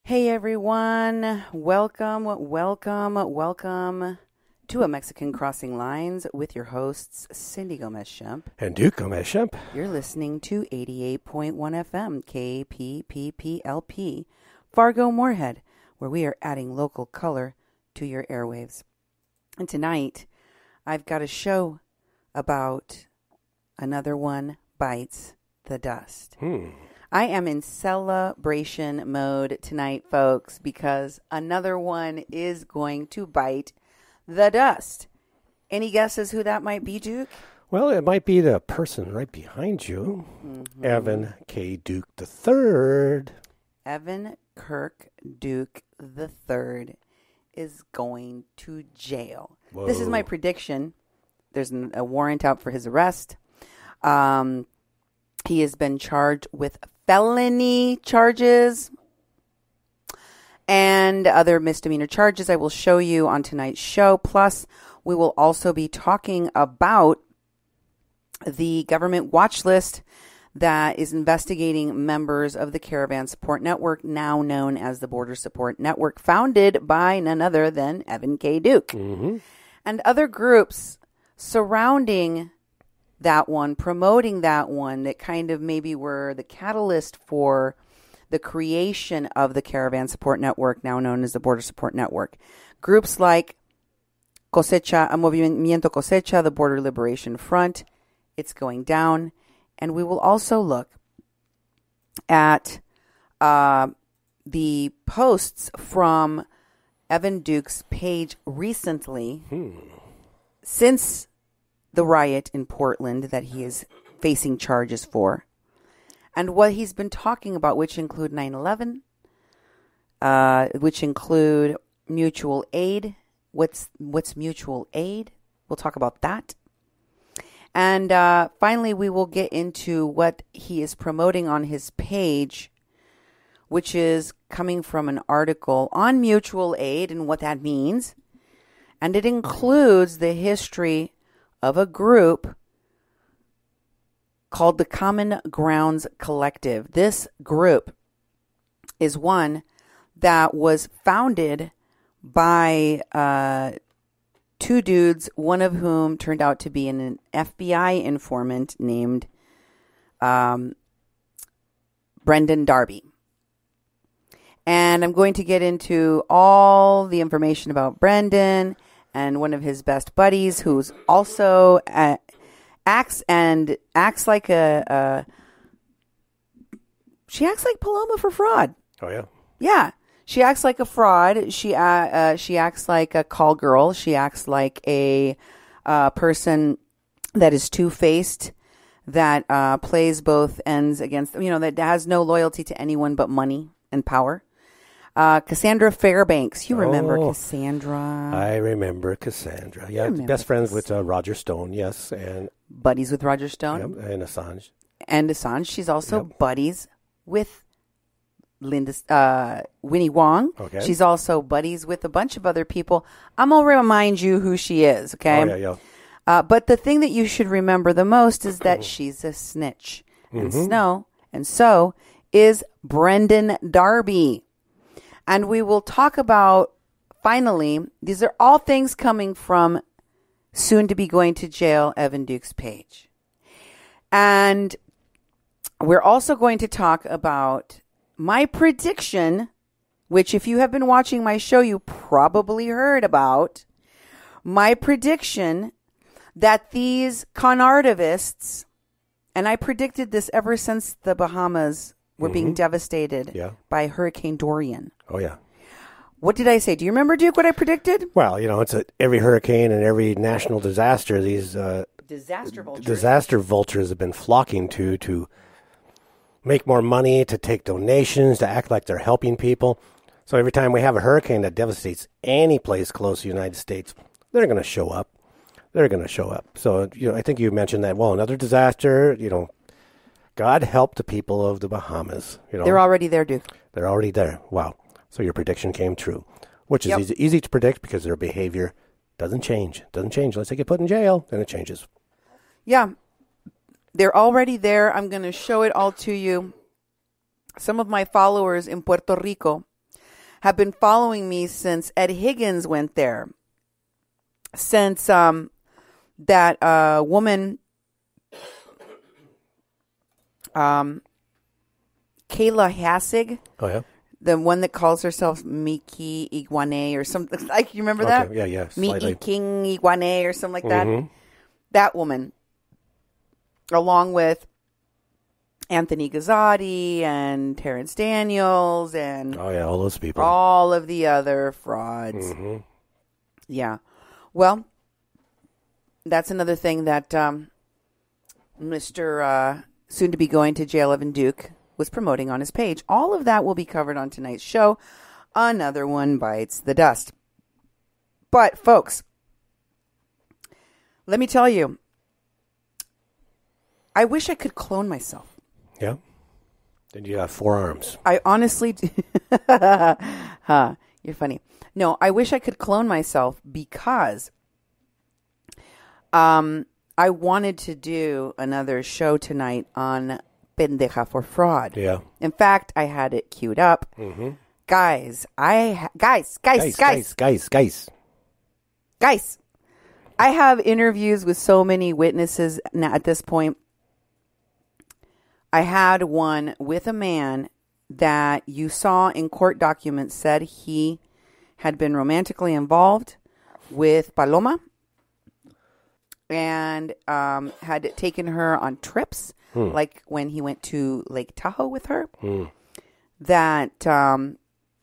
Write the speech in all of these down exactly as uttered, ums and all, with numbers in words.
Hey everyone, welcome, welcome, welcome to A Mexican Crossing Lines with your hosts, Cindy Gomez-Schemp. And Duke Gomez-Schemp. You're listening to eighty-eight point one F M, K P P P L P, Fargo-Moorhead, where we are adding local color to your airwaves. And tonight, I've got a show about Another One Bites the Dust. Hmm. I am in celebration mode tonight, folks, because another one is going to bite the dust. Any guesses who that might be, Duke? Well, it might be the person right behind you, Mm-hmm. Evan K. Duke the third. Evan Kirk Duke the third is going to jail. Whoa. This is my prediction. There's an, a warrant out for his arrest. Um, he has been charged with felony charges and other misdemeanor charges I will show you on tonight's show. Plus, we will also be talking about the government watch list that is investigating members of the Caravan Support Network, now known as the Border Support Network, founded by none other than Evan K. Duke. Mm-hmm. And other groups surrounding that one, promoting that one, that kind of maybe were the catalyst for the creation of the Caravan Support Network, now known as the Border Support Network. Groups like Cosecha, Movimiento Cosecha, the Border Liberation Front, it's going down. And we will also look at uh, the posts from Evan Duke's page recently, Hmm. since the riot in Portland that he is facing charges for, and what he's been talking about, which include nine eleven, uh, which include mutual aid. What's what's mutual aid? We'll talk about that. And uh, finally, we will get into what he is promoting on his page, which is coming from an article on mutual aid and what that means. And it includes the history of a group called the Common Grounds Collective. This group is one that was founded by uh, two dudes, one of whom turned out to be an F B I informant named um, Brendan Darby. And I'm going to get into all the information about Brendan and one of his best buddies, who's also uh, acts and acts like a, a. She acts like Paloma for fraud. Oh, yeah. Yeah, she acts like a fraud. She uh, uh, she acts like a call girl. She acts like a uh, person that is two-faced, that uh, plays both ends against. You know, that has no loyalty to anyone but money and power. Uh, Cassandra Fairbanks. You remember Oh, Cassandra. I remember Cassandra. Yeah, remember best friends Cass- with uh, Roger Stone, yes, and Buddies with Roger Stone. yep, and Assange. And Assange. She's also Yep. buddies with Linda, uh, Winnie Wong. Okay. She's also buddies with a bunch of other people. I'm going to remind you who she is, okay? Oh, yeah, yeah. Uh, but the thing that you should remember the most is that she's a snitch. And Mhm. Snow, and so is Brendan Darby. And we will talk about, finally, these are all things coming from soon to be going to jail Evan Duke's page. And we're also going to talk about my prediction, which if you have been watching my show, you probably heard about. My prediction that these con artivists, and I predicted this ever since the Bahamas were being devastated Yeah. by Hurricane Dorian. Oh, yeah. What did I say? Do you remember, Duke, what I predicted? Well, you know, it's a, every hurricane and every national disaster, these uh, Disaster vultures. disaster vultures have been flocking to to make more money, to take donations, to act like they're helping people. So every time we have a hurricane that devastates any place close to the United States, they're going to show up. They're going to show up. So, you know, I think you mentioned that. Well, another disaster, you know, God help the people of the Bahamas. You know, They're already there, Duke. they're already there. Wow. So your prediction came true, which is Yep. easy, easy to predict because their behavior doesn't change. Doesn't change unless they get put in jail, then it changes. Yeah. They're already there. I'm going to show it all to you. Some of my followers in Puerto Rico have been following me since Ed Higgins went there. Since um, that uh, woman, um, Kayla Hassig. Oh, yeah? The one that calls herself Miki Iguane or something. Like, you remember Okay, that? yeah, yeah, Miki slightly. King Iguane or something like that. Mhm. That woman, along with Anthony Gazzotti and Terrence Daniels and Oh, yeah, all those people. all of the other frauds. Mm-hmm. Yeah. Well, that's another thing that um, Mister Uh, soon to be going to jail, Evan Duke, was promoting on his page. All of that will be covered on tonight's show. Another one bites the dust. But, folks, let me tell you, I wish I could clone myself. Yeah? Then you have four arms. I honestly do. Huh, you're funny. No, I wish I could clone myself because um, I wanted to do another show tonight on Pendeja for Fraud. Yeah. In fact, I had it queued up. Mm-hmm. Guys, I ha- guys, guys, Guys, guys, guys, guys, guys. guys. I have interviews with so many witnesses now at this point. I had one with a man that you saw in court documents said he had been romantically involved with Paloma and um, had taken her on trips, hmm. like when he went to Lake Tahoe with her, hmm. that um,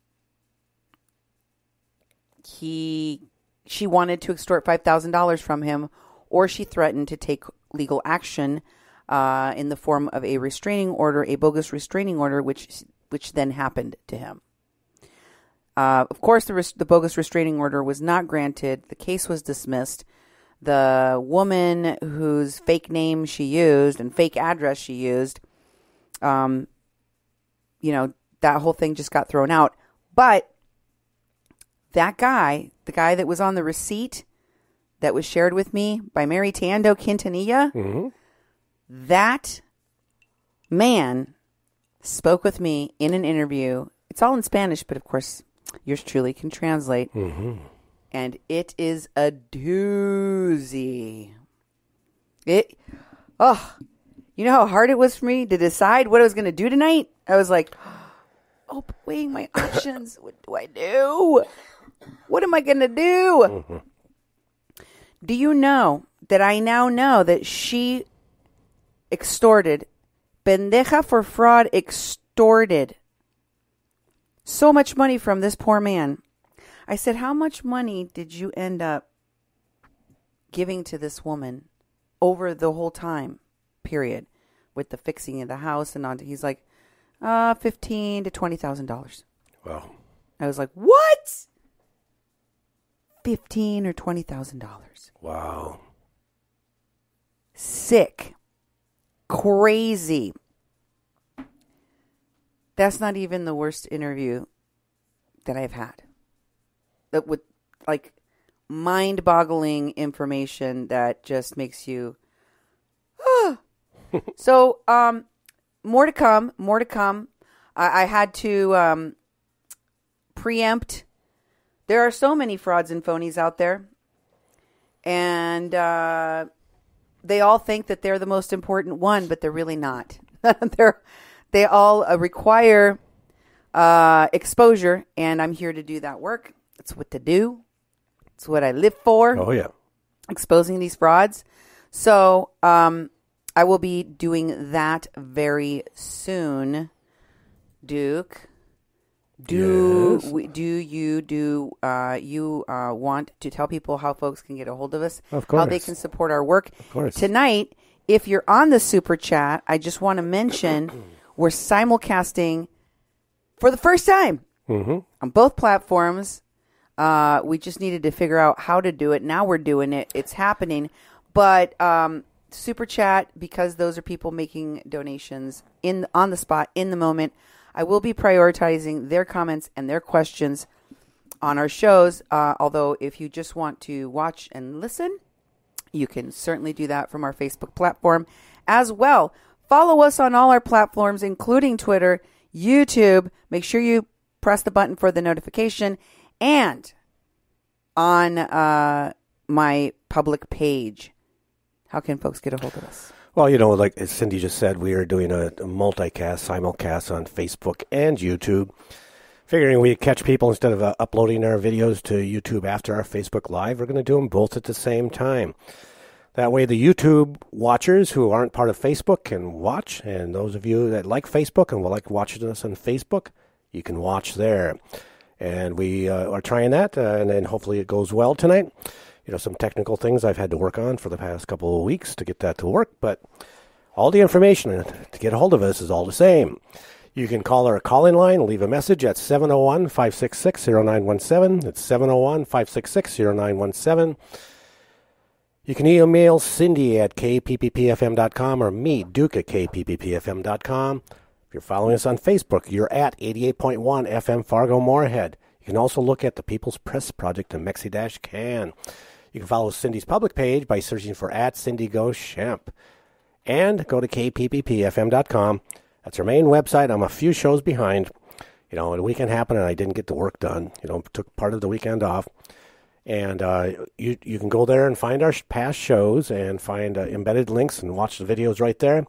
he she wanted to extort five thousand dollars from him, or she threatened to take legal action uh, in the form of a restraining order, a bogus restraining order, which which then happened to him. Uh, of course, the, res- the bogus restraining order was not granted. The case was dismissed. The woman whose fake name she used and fake address she used, um, you know, that whole thing just got thrown out. But that guy, the guy that was on the receipt that was shared with me by Mary Tando Quintanilla, mm-hmm. that man spoke with me in an interview. It's all in Spanish, but of course, yours truly can translate. Mm-hmm. And it is a doozy. It, oh, you know how hard it was for me to decide what I was going to do tonight? I was like, oh, weighing my options. What do I do? What am I going to do? Mm-hmm. Do you know that I now know that she extorted, Pendeja for Fraud extorted so much money from this poor man. I said, how much money did you end up giving to this woman over the whole time period with the fixing of the house and on? He's like, uh, fifteen to twenty thousand dollars. Wow. I was like, what? Fifteen or twenty thousand dollars. Wow. Sick. Crazy. That's not even the worst interview that I've had. That with like mind-boggling information that just makes you. Ah. So, um, more to come. More to come. I, I had to um, preempt. There are so many frauds and phonies out there, and uh, they all think that they're the most important one, but they're really not. they're they all uh, require uh, exposure, and I'm here to do that work. It's what to do. It's what I live for. Oh, yeah. Exposing these frauds. So um, I will be doing that very soon. Duke, do yes. we, do you do uh, you uh, want to tell people how folks can get a hold of us? Of course. How they can support our work? Of course. Tonight, if you're on the Super Chat, I just want to mention we're simulcasting for the first time mm-hmm. on both platforms. Uh, we just needed to figure out how to do it. Now we're doing it. It's happening. But um, Super Chat, because those are people making donations in on the spot, in the moment, I will be prioritizing their comments and their questions on our shows. Uh, although if you just want to watch and listen, you can certainly do that from our Facebook platform as well. Follow us on all our platforms, including Twitter, YouTube. Make sure you press the button for the notification, and on uh, my public page. How can folks get a hold of us? Well, you know, like as Cindy just said, we are doing a, a multicast, simulcast on Facebook and YouTube. Figuring we catch people instead of uh, uploading our videos to YouTube after our Facebook Live, we're going to do them both at the same time. That way the YouTube watchers who aren't part of Facebook can watch, and those of you that like Facebook and will like watching us on Facebook, you can watch there. And we uh, are trying that, uh, and then hopefully it goes well tonight. You know, some technical things I've had to work on for the past couple of weeks to get that to work, but all the information to get a hold of us is all the same. You can call our call-in line and leave a message at seven oh one, five six six, oh nine one seven. It's seven oh one, five six six, oh nine one seven. You can email Cindy at k p p p f m dot com or me, Duke, at k p p p f m dot com. If you're following us on Facebook, you're at eighty-eight point one F M Fargo-Moorhead. You can also look at the People's Press Project in Mexi-Can. You can follow Cindy's public page by searching for at Cindy Go Shemp. And go to k p p p f m dot com. That's our main website. I'm a few shows behind. You know, the weekend happened and I didn't get the work done. You know, took part of the weekend off. And uh, you you can go there and find our past shows and find uh, embedded links and watch the videos right there.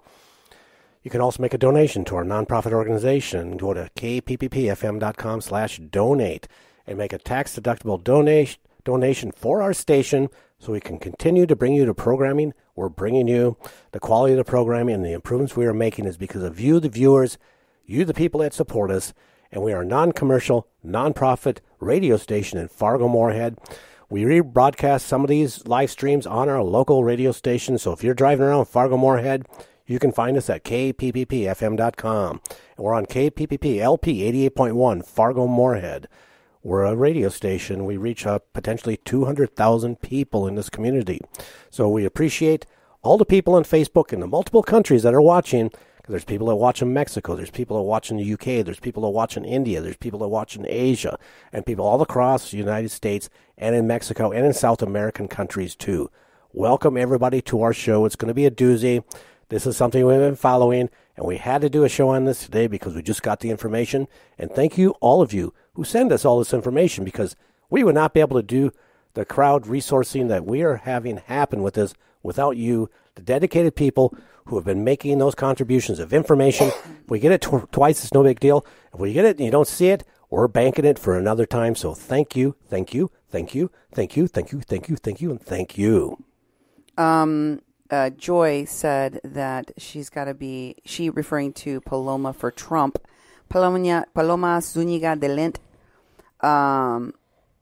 You can also make a donation to our nonprofit organization. Go to k p p p f m dot com slash donate and make a tax-deductible donation donation for our station so we can continue to bring you the programming we're bringing you. The quality of the programming and the improvements we are making is because of you, the viewers, you, the people that support us, and we are a non-commercial, non-profit radio station in Fargo-Moorhead. We rebroadcast some of these live streams on our local radio station, so if you're driving around Fargo-Moorhead, you can find us at k p p p f m dot com. And we're on K P P P L P eighty-eight point one Fargo-Moorhead. We're a radio station. We reach uh, potentially two hundred thousand people in this community. So we appreciate all the people on Facebook in the multiple countries that are watching. Because there's people that watch in Mexico. There's people that watch in the U K. There's people that watch in India. There's people that watch in Asia. And people all across the United States and in Mexico and in South American countries too. Welcome everybody to our show. It's going to be a doozy. This is something we've been following. And we had to do a show on this today because we just got the information. And thank you, all of you, who send us all this information, because we would not be able to do the crowd resourcing that we are having happen with this without you, the dedicated people who have been making those contributions of information. If we get it tw- twice, it's no big deal. If we get it and you don't see it, we're banking it for another time. So thank you, thank you, thank you, thank you, thank you, thank you, thank you, and thank you. Um, uh, Joy said that she's got to be, she referring to Paloma for Trump, Paloma, Paloma Zuniga de Lint, um,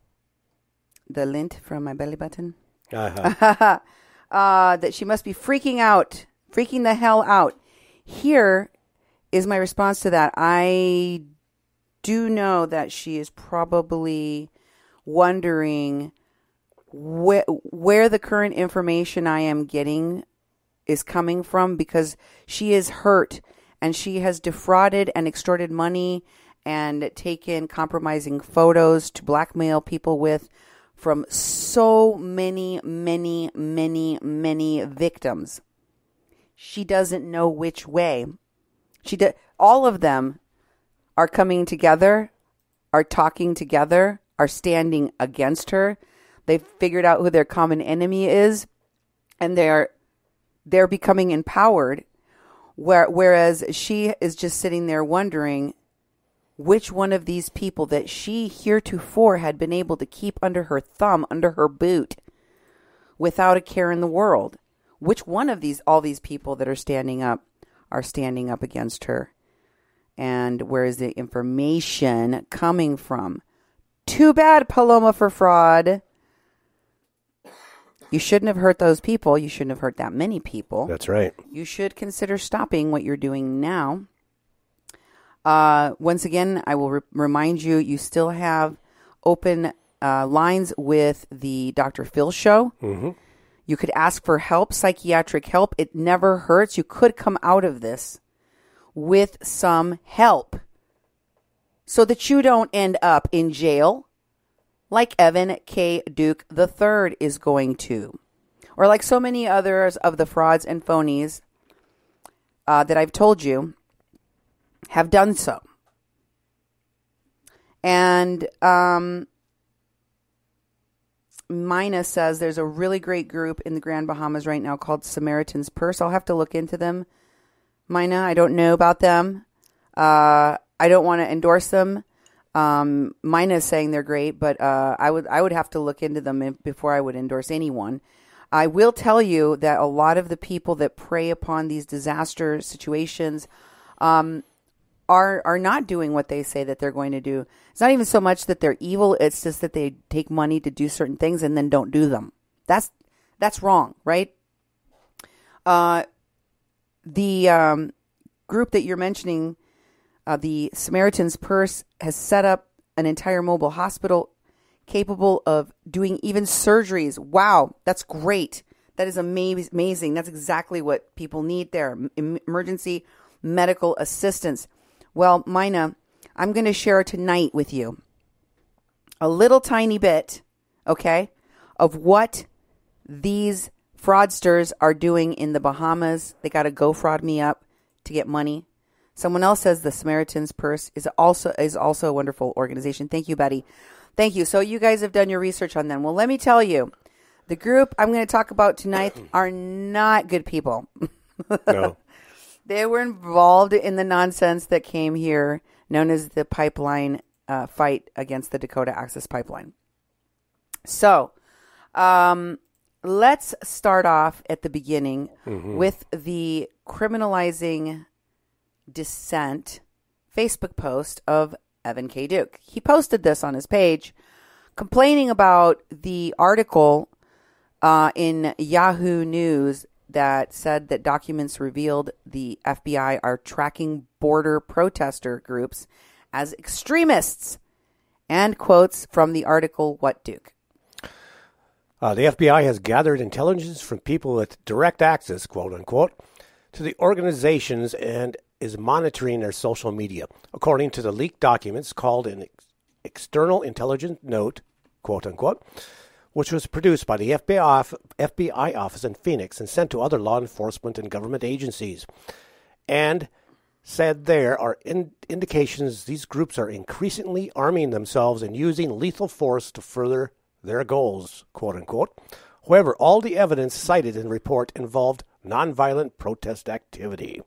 the lint from my belly button, Uh-huh. uh, that she must be freaking out, freaking the hell out. Here is my response to that. I do know that she is probably wondering where, where the current information I am getting is coming from, because she is hurt and she has defrauded and extorted money and taken compromising photos to blackmail people with from so many, many, many, many victims. She doesn't know which way. She do, all of them are coming together, are talking together, are standing against her. They've figured out who their common enemy is, and they're they're becoming empowered. Where, whereas she is just sitting there wondering which one of these people that she heretofore had been able to keep under her thumb, under her boot, without a care in the world. Which one of these, all these people that are standing up, are standing up against her? And where is the information coming from? Too bad, Paloma for fraud. You shouldn't have hurt those people. You shouldn't have hurt that many people. That's right. You should consider stopping what you're doing now. Uh, once again, I will re- remind you, you still have open uh, lines with the Doctor Phil show. Mm-hmm. You could ask for help, psychiatric help. It never hurts. You could come out of this with some help so that you don't end up in jail like Evan K. Duke the third is going to, or like so many others of the frauds and phonies uh, that I've told you have done so. And um, Mina says there's a really great group in the Grand Bahamas right now called Samaritan's Purse. I'll have to look into them. Mina, I don't know about them. Uh, I don't want to endorse them. Um, Mina is saying they're great, but uh, I would I would have to look into them if, before I would endorse anyone. I will tell you that a lot of the people that prey upon these disaster situations um, are are not doing what they say that they're going to do. It's not even so much that they're evil; it's just that they take money to do certain things and then don't do them. That's that's wrong, right? Uh, the um, group that you're mentioning, uh, the Samaritan's Purse, has set up an entire mobile hospital capable of doing even surgeries. Wow, that's great. That is amazing. That's exactly what people need there. Emergency medical assistance. Well, Mina, I'm going to share tonight with you a little tiny bit, okay, of what these fraudsters are doing in the Bahamas. They got to go fraud me up to get money. Someone else says the Samaritan's Purse is also is also a wonderful organization. Thank you, Betty. Thank you. So you guys have done your research on them. Well, let me tell you, the group I'm going to talk about tonight are not good people. No. They were involved in the nonsense that came here, known as the pipeline uh, fight against the Dakota Access Pipeline. So, um, let's start off at the beginning mm-hmm. with the criminalizing dissent Facebook post of Evan K. Duke. He posted this on his page, complaining about the article uh, in Yahoo News that said that documents revealed the F B I are tracking border protester groups as extremists. And quotes from the article, what, Duke? Uh, the F B I has gathered intelligence from people with direct access, quote unquote, to the organizations and is monitoring their social media, according to the leaked documents called an ex- external intelligence note, quote unquote, which was produced by the F B I, F B I office in Phoenix and sent to other law enforcement and government agencies, and said there are in- indications these groups are increasingly arming themselves and using lethal force to further their goals, quote unquote. However, all the evidence cited in the report involved nonviolent protest activity.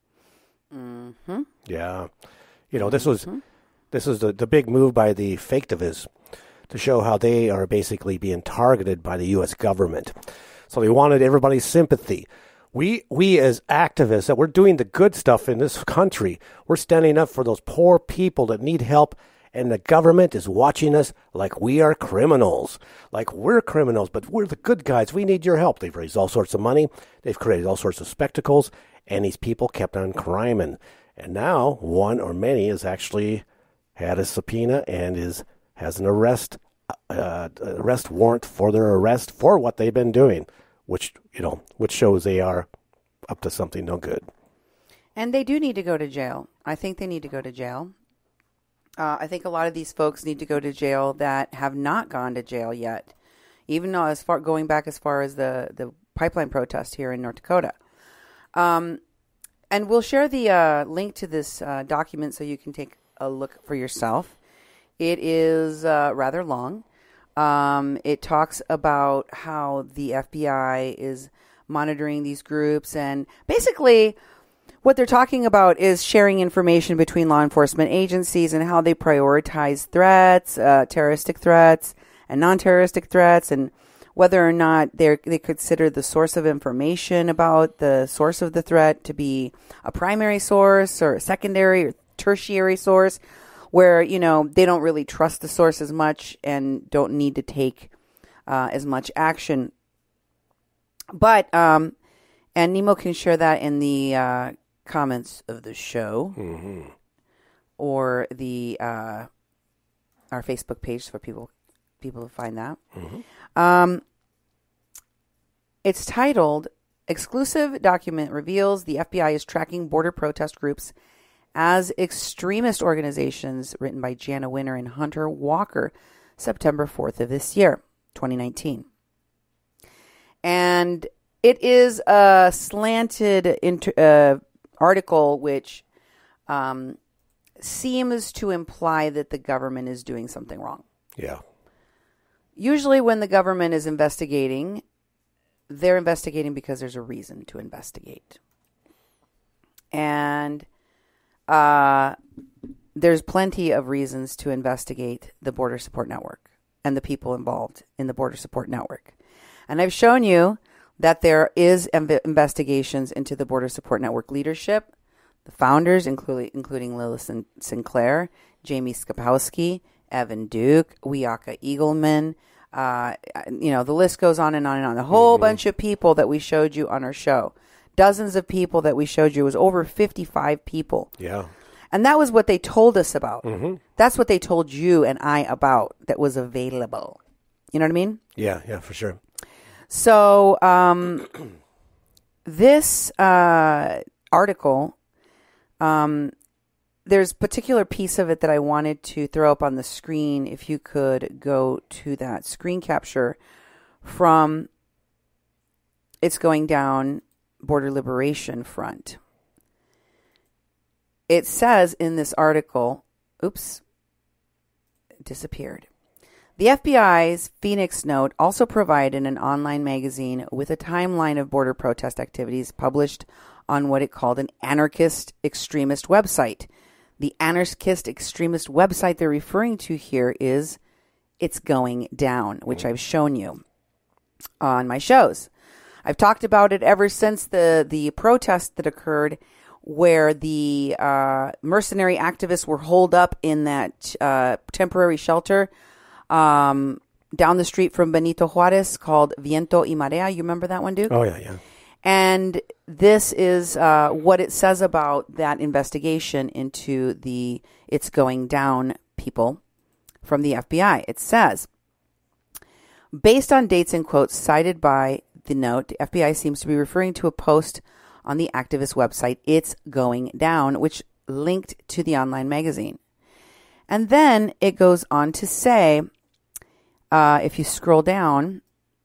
Mm-hmm. Yeah. You know, this was mm-hmm. this was the, the big move by the faketivists to show how they are basically being targeted by the U S government. So they wanted everybody's sympathy. We we as activists, that we're doing the good stuff in this country, we're standing up for those poor people that need help, and the government is watching us like we are criminals. Like we're criminals, but we're the good guys. We need your help. They've raised all sorts of money. They've created all sorts of spectacles, and these people kept on criming. And now one or many has actually had a subpoena and is has an arrest uh, arrest warrant for their arrest for what they've been doing, which, you know, which shows they are up to something no good. And they do need to go to jail. I think they need to go to jail. Uh, I think a lot of these folks need to go to jail that have not gone to jail yet, even though as far going back as far as the, the pipeline protest here in North Dakota. Um, and we'll share the uh, link to this uh, document so you can take a look for yourself. It is uh, rather long. Um, it talks about how the F B I is monitoring these groups, and basically what they're talking about is sharing information between law enforcement agencies and how they prioritize threats, uh, terroristic threats and non-terroristic threats, and whether or not they they consider the source of information about the source of the threat to be a primary source or a secondary or tertiary source, where, you know, they don't really trust the source as much and don't need to take uh, as much action. But, um, and Nemo can share that in the uh, comments of the show mm-hmm. or the uh, our Facebook page for people people to find that. Mm-hmm. Um, it's titled, Exclusive Document Reveals the F B I is Tracking Border Protest Groups as Extremist Organizations, written by Jana Winter and Hunter Walker, September fourth of this year, twenty nineteen. And it is a slanted inter, uh, article which um, seems to imply that the government is doing something wrong. Yeah. Usually when the government is investigating, they're investigating because there's a reason to investigate. And uh, there's plenty of reasons to investigate the Border Support Network and the people involved in the Border Support Network. And I've shown you that there is inv- investigations into the Border Support Network leadership, the founders, including including Lilith Sin- Sinclair, Jamie Skopowski, Evan Duke, Wiaka Eagleman. Uh, you know, the list goes on and on and on. A whole mm-hmm. bunch of people that we showed you on our show. Dozens of people that we showed you. It was over fifty-five people. Yeah. And that was what they told us about. Mm-hmm. That's what they told you and I about that was available. You know what I mean? Yeah, yeah, for sure. So um, this uh, article, um, there's a particular piece of it that I wanted to throw up on the screen. If you could go to that screen capture from It's Going Down, Border Liberation Front. It says in this article, oops, it disappeared. The F B I's Phoenix Note also provided an online magazine with a timeline of border protest activities published on what it called an anarchist extremist website. The anarchist extremist website they're referring to here is It's Going Down, which I've shown you on my shows. I've talked about it ever since the, the protest that occurred where the uh, mercenary activists were holed up in that uh, temporary shelter um, down the street from Benito Juarez called Viento y Marea. You remember that one, Duke? Oh, yeah, yeah. And this is uh, what it says about that investigation into the It's Going Down people from the F B I. It says, based on dates and quotes cited by the note, the F B I seems to be referring to a post on the activist website It's Going Down, which linked to the online magazine. And then it goes on to say, uh, if you scroll down,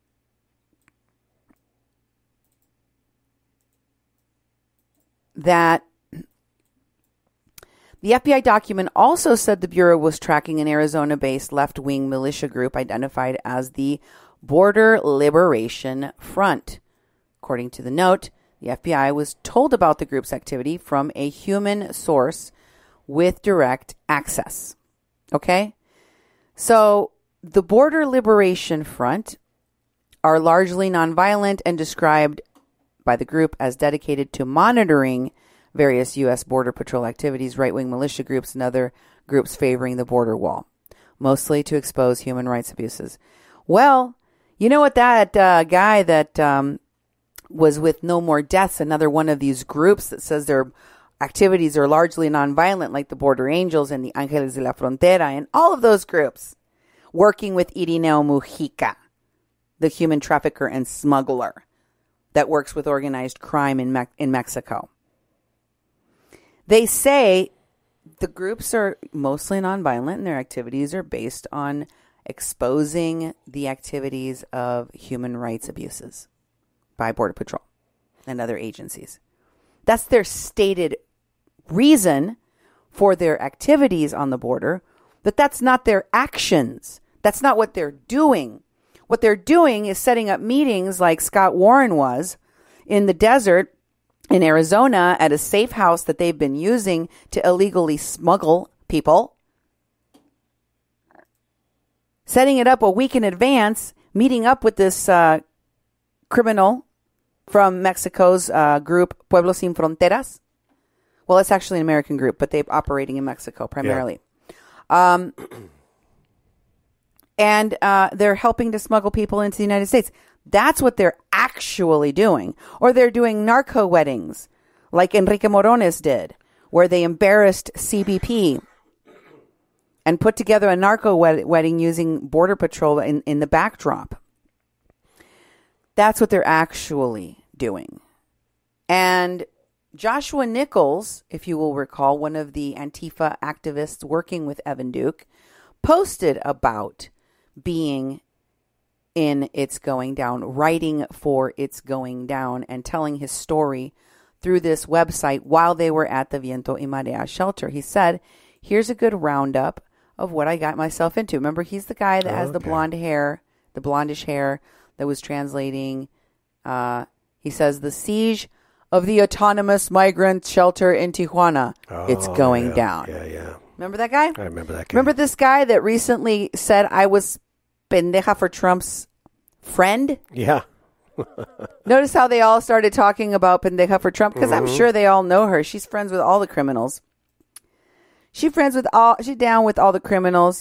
that the F B I document also said the Bureau was tracking an Arizona-based left-wing militia group identified as the Border Liberation Front. According to the note, the F B I was told about the group's activity from a human source with direct access. Okay? So, the Border Liberation Front are largely nonviolent and described by the group as dedicated to monitoring various U S Border Patrol activities, right-wing militia groups, and other groups favoring the border wall, mostly to expose human rights abuses. Well, you know what, that uh, guy that um, was with No More Deaths, another one of these groups that says their activities are largely nonviolent, like the Border Angels and the Ángeles de la Frontera, and all of those groups working with Irineo Mujica, the human trafficker and smuggler that works with organized crime in Me- in Mexico. They say the groups are mostly nonviolent and their activities are based on exposing the activities of human rights abuses by Border Patrol and other agencies. That's their stated reason for their activities on the border, but that's not their actions. That's not what they're doing. What they're doing is setting up meetings like Scott Warren was in the desert in Arizona at a safe house that they've been using to illegally smuggle people. Setting it up a week in advance, meeting up with this uh, criminal from Mexico's uh, group Pueblos Sin Fronteras. Well, it's actually an American group, but they're operating in Mexico primarily. Yeah. Um, and uh, they're helping to smuggle people into the United States. That's what they're actually doing. Or they're doing narco weddings, like Enrique Morones did, where they embarrassed C B P and put together a narco wed- wedding using Border Patrol in, in the backdrop. That's what they're actually doing. And Joshua Nichols, if you will recall, one of the Antifa activists working with Evan Duke, posted about being in It's Going Down, writing for It's Going Down, and telling his story through this website while they were at the Viento y Marea shelter. He said here's a good roundup of what I got myself into. Remember, he's the guy that has okay. the blonde hair, the blondish hair that was translating. Uh, he says, the siege of the autonomous migrant shelter in Tijuana, Oh, it's going yeah, down. Yeah, yeah. Remember that guy? I remember that guy. Remember this guy that recently said I was pendeja for Trump's friend? Yeah. Notice how they all started talking about pendeja for Trump, because mm-hmm. I'm sure they all know her. She's friends with all the criminals. She's friends with all. She's down with all the criminals.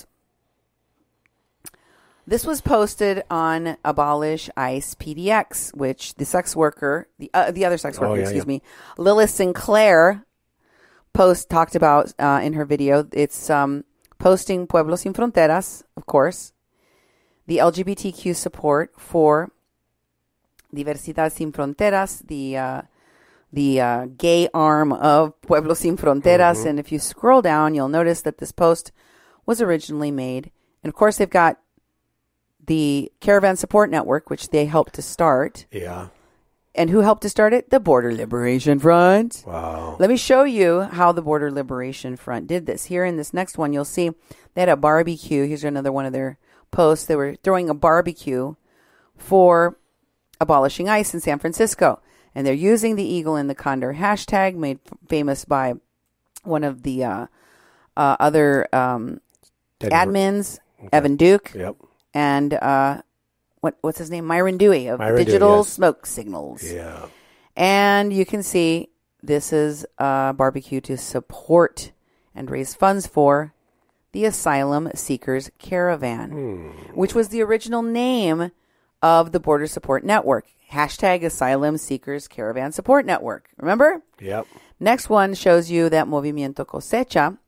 This was posted on Abolish ICE P D X, which the sex worker, the uh, the other sex worker, oh, yeah, excuse yeah. me, Lilith Sinclair, post talked about uh, in her video. It's um, posting Pueblos Sin Fronteras, of course, the L G B T Q support for Diversidad Sin Fronteras, the uh, the uh, gay arm of Pueblos Sin Fronteras. Mm-hmm. And if you scroll down, you'll notice that this post was originally made. And of course, they've got the Caravan Support Network, which they helped to start. Yeah. And who helped to start it? The Border Liberation Front. Wow. Let me show you how the Border Liberation Front did this. Here in this next one, you'll see they had a barbecue. Here's another one of their posts. They were throwing a barbecue for abolishing ICE in San Francisco. And they're using the Eagle and the Condor hashtag, made f- famous by one of the uh, uh, other um, admins, okay. Evan Duke. Yep. And uh, what what's his name? Myron Dewey of Myron Digital Dewey, yes. Smoke Signals. Yeah. And you can see this is a barbecue to support and raise funds for the Asylum Seekers Caravan, hmm. which was the original name of the Border Support Network. Hashtag Asylum Seekers Caravan Support Network. Remember? Yep. Next one shows you that Movimiento Cosecha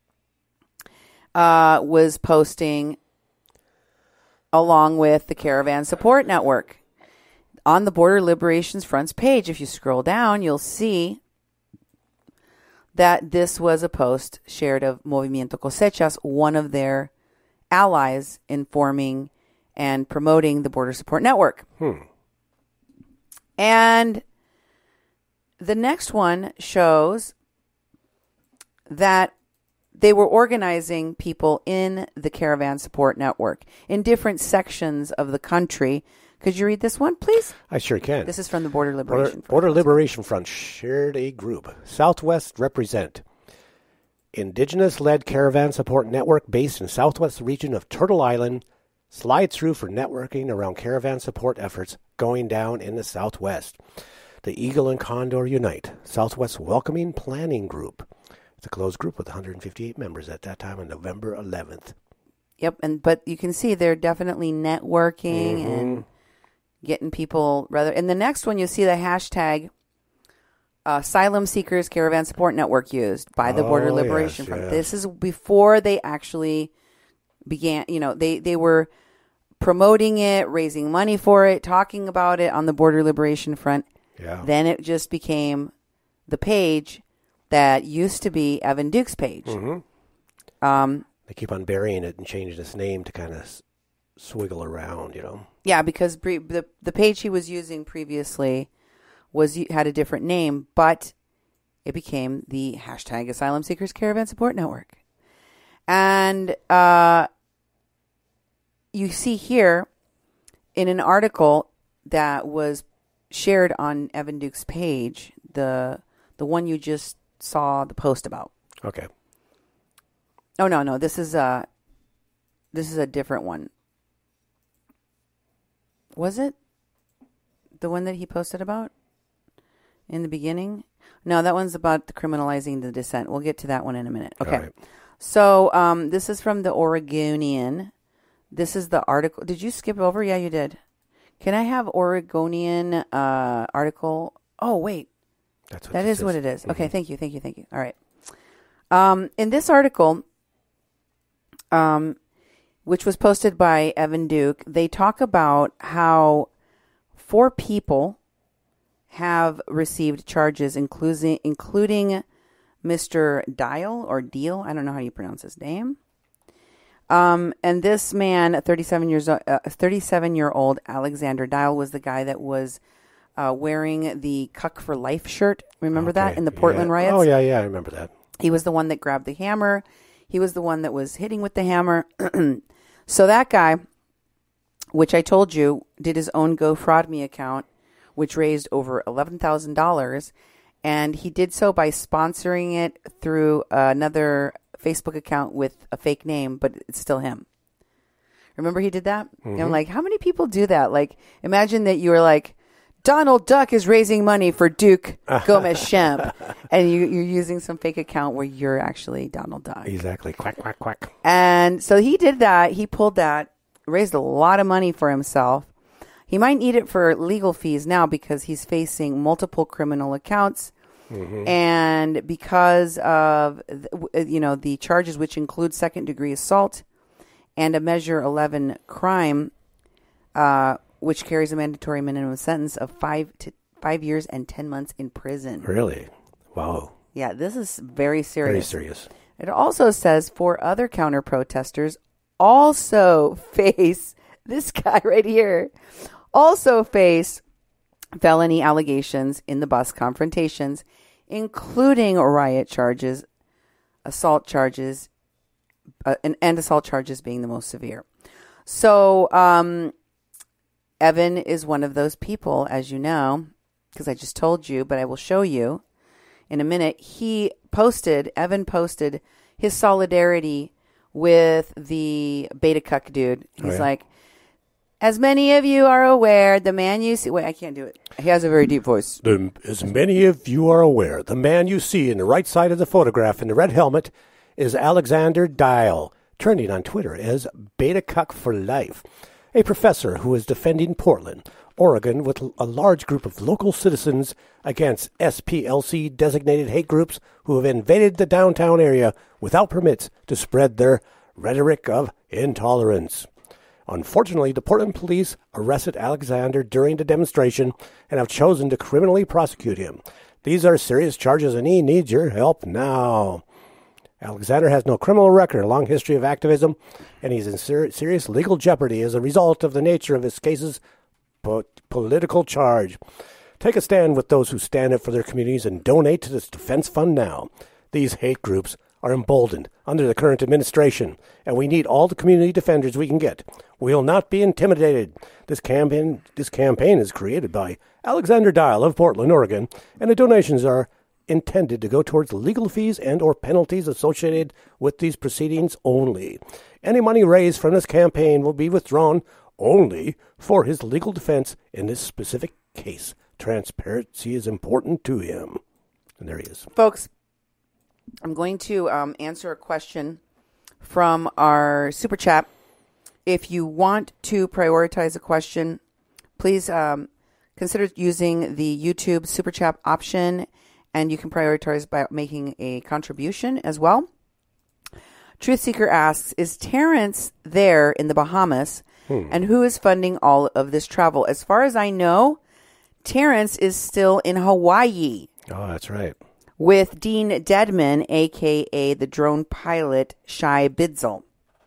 uh, was posting along with the Caravan Support Network. On the Border Liberations Front's page, if you scroll down, you'll see that this was a post shared of Movimiento Cosechas, one of their allies in forming and promoting the Border Support Network. Hmm. And the next one shows that they were organizing people in the Caravan Support Network in different sections of the country. Could you read this one, please? I sure can. This is from the Border Liberation Border, Front. Border Liberation Front shared a group. Southwest Represent. Indigenous-led Caravan Support Network based in Southwest region of Turtle Island. Slide through for networking around caravan support efforts going down in the Southwest. The Eagle and Condor Unite. Southwest Welcoming Planning Group. It's a closed group with one hundred fifty-eight members at that time on November eleventh. Yep, and but you can see they're definitely networking mm-hmm. and getting people rather. And the next one, you see the hashtag uh, Asylum Seekers Caravan Support Network used by the oh, Border Liberation yes, Front. yes. This is before they actually began. You know, they they were promoting it, raising money for it, talking about it on the Border Liberation Front. Yeah. Then it just became the page that used to be Evan Duke's page. Mm-hmm. Um, they keep on burying it and changing its name to kind of s- swiggle around, you know. Yeah, because pre- the the page he was using previously was had a different name, but it became the hashtag Asylum Seekers Caravan Support Network. And uh, you see here in an article that was shared on Evan Duke's page, the the one you just saw the post about. Okay. Oh no, no, this is a this is a different one. Was it the one that he posted about in the beginning? No, that one's about the criminalizing the dissent. We'll get to that one in a minute. Okay. Right. So um, this is from the Oregonian. This is the article. Did you skip over? Yeah, you did. Can I have Oregonian uh, article? Oh, wait. That's what that is, is what it is. Mm-hmm. Okay, thank you, thank you, thank you. All right. Um, in this article, um, which was posted by Evan Duke, they talk about how four people have received charges, including including Mister Dial or Deal. I don't know how you pronounce his name. Um, and this man, thirty-seven years, uh, thirty-seven-year-old Alexander Dial, was the guy that was uh, wearing the Cuck for Life shirt. Remember okay. that in the Portland yeah. riots? Oh yeah, yeah, I remember that. He was the one that grabbed the hammer He was the one that was hitting with the hammer. So that guy, which I told you, did his own GoFraudMe account, which raised over eleven thousand dollars. And he did so by sponsoring it through another Facebook account with a fake name, but it's still him. Remember he did that? Mm-hmm. And I'm like, how many people do that? Like, imagine that you were like, Donald Duck is raising money for Duke Gomez-Schempp, and you, you're using some fake account where you're actually Donald Duck. Exactly. Quack, quack, quack. And so he did that. He pulled that, raised a lot of money for himself. He might need it for legal fees now because he's facing multiple criminal accounts. Mm-hmm. And because of, you know, the charges, which include second-degree assault and a Measure eleven crime, uh, which carries a mandatory minimum sentence of five to five years and ten months in prison. Really? Wow. Yeah, this is very serious. Very serious. It also says four other counter-protesters also face, this guy right here, also face felony allegations in the bus confrontations, including riot charges, assault charges, uh, and, and assault charges being the most severe. So, um, Evan is one of those people, as you know, because I just told you, but I will show you in a minute. He posted, Evan posted his solidarity with the Beta Cuck dude. He's oh, yeah. like, as many of you are aware, the man you see... Wait, I can't do it. He has a very deep voice. The, as many of you are aware, the man you see in the right side of the photograph in the red helmet is Alexander Dial, trending on Twitter as Beta Cuck for Life, a professor who is defending Portland, Oregon, with a large group of local citizens against S P L C-designated hate groups who have invaded the downtown area without permits to spread their rhetoric of intolerance. Unfortunately, the Portland police arrested Alexander during the demonstration and have chosen to criminally prosecute him. These are serious charges and he needs your help now. Alexander has no criminal record, a long history of activism, and he's in ser- serious legal jeopardy as a result of the nature of his case's po- political charge. Take a stand with those who stand up for their communities and donate to this defense fund now. These hate groups are emboldened under the current administration, and we need all the community defenders we can get. We'll not be intimidated. This campaign, this campaign is created by Alexander Dial of Portland, Oregon, and the donations are intended to go towards legal fees and or penalties associated with these proceedings only. Any money raised from this campaign will be withdrawn only for his legal defense in this specific case. Transparency is important to him. And there he is. Folks, I'm going to um, answer a question from our Super Chat. If you want to prioritize a question, please um, consider using the YouTube Super Chat option, and you can prioritize by making a contribution as well. Truth Seeker asks, is Terrence there in the Bahamas, hmm. and who is funding all of this travel? As far as I know, Terrence is still in Hawaii. Oh, that's right. With Dean Dedman, a k a the drone pilot, Shai Bidzell.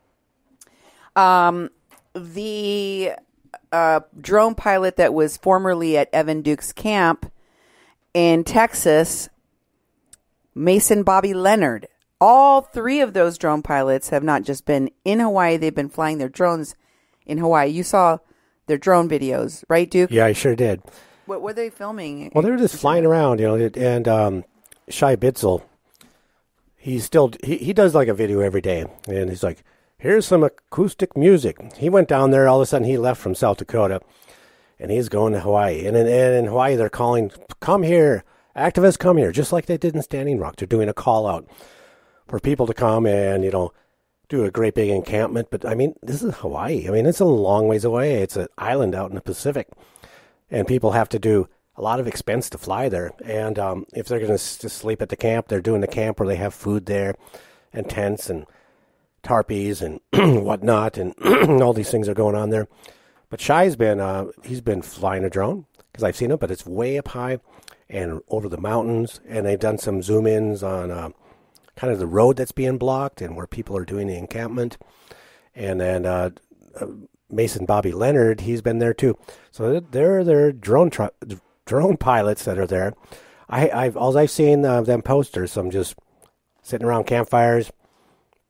Um, the uh, drone pilot that was formerly at Evan Duke's camp in Texas, Mason Bobby Leonard. All three of those drone pilots have not just been in Hawaii, they've been flying their drones in Hawaii. You saw their drone videos, right, Duke? Yeah, I sure did. What were they filming? Well, they were just flying around, you know, and um, Shai Bidzell, he's still, he, he does like a video every day, and he's like, here's some acoustic music. He went down there, all of a sudden he left from South Dakota, and he's going to Hawaii. And in, and in Hawaii, they're calling, come here, activists come here, just like they did in Standing Rock. They're doing a call out for people to come and, you know, do a great big encampment. But, I mean, this is Hawaii. I mean, it's a long ways away. It's an island out in the Pacific. And people have to do a lot of expense to fly there. And um, if they're going to s- just sleep at the camp, they're doing a camp where they have food there and tents and tarpies and whatnot. And all these things are going on there. But Shai's been, uh, he's been flying a drone because I've seen it, but it's way up high and over the mountains. And they've done some zoom ins on uh, kind of the road that's being blocked and where people are doing the encampment. And then uh, uh, Mason Bobby Leonard, he's been there too. So they're, they're drone tri- drone pilots that are there. I, I've all I've seen uh, them posters, some just sitting around campfires,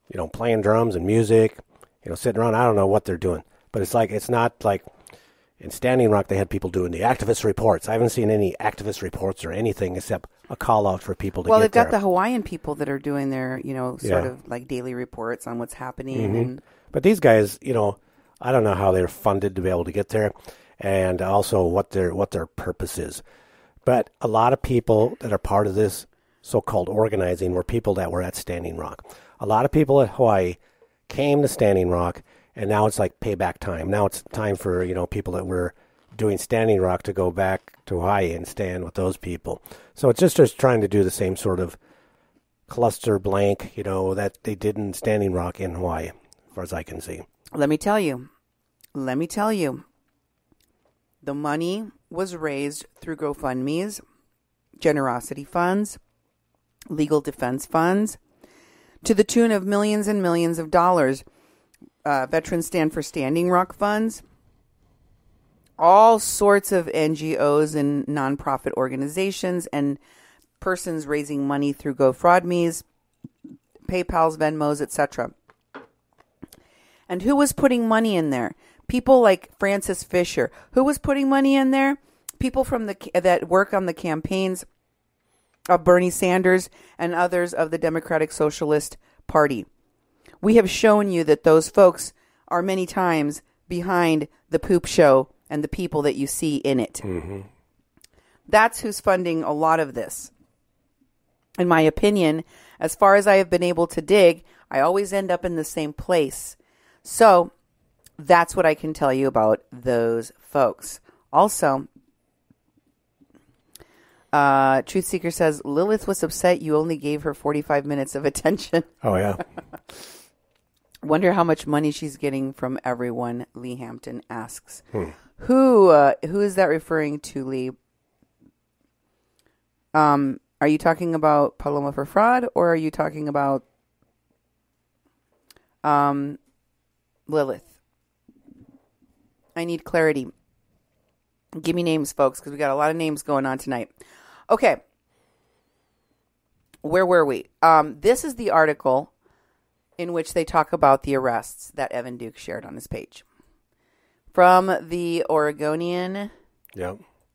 you know, playing drums and music, you know, sitting around. I don't know what they're doing. But it's like, it's not like in Standing Rock they had people doing the activist reports. I haven't seen any activist reports or anything except a call out for people to well, get they've got there. the Hawaiian people that are doing their, you know, sort Yeah. of like daily reports on what's happening. Mm-hmm. And But these guys, you know, I don't know how they're funded to be able to get there, and also what their what their purpose is. But a lot of people that are part of this so-called organizing were people that were at Standing Rock. A lot of people at Hawaii came to Standing Rock, and now it's like payback time. Now it's time for, you know, people that were doing Standing Rock to go back to Hawaii and stand with those people. So it's just, just trying to do the same sort of cluster blank, you know, that they did in Standing Rock in Hawaii, as far as I can see. let me tell you, let me tell you, the money was raised through GoFundMe's, generosity funds, legal defense funds, to the tune of millions and millions of dollars. Uh, Veterans Stand for Standing Rock funds, all sorts of N G Os and nonprofit organizations and persons raising money through GoFundMe's, PayPal's, Venmos, et cetera. And who was putting money in there? People like Francis Fisher. Who was putting money in there? People from the that work on the campaigns of Bernie Sanders and others of the Democratic Socialist Party. We have shown you that those folks are many times behind the poop show and the people that you see in it. Mm-hmm. That's who's funding a lot of this. In my opinion, as far as I have been able to dig, I always end up in the same place. So that's what I can tell you about those folks. Also, uh, Truth Seeker says, Lilith was upset you only gave her forty-five minutes of attention. Oh, yeah. Wonder how much money she's getting from everyone, Lee Hampton asks. Hmm. Who uh, who is that referring to, Lee? Um, are you talking about Paloma for Fraud, or are you talking about um, Lilith? I need clarity. Give me names, folks, because we got a lot of names going on tonight. Okay. Where were we? Um, this is the article in which they talk about the arrests that Evan Duke shared on his page. From the Oregonian. Yeah.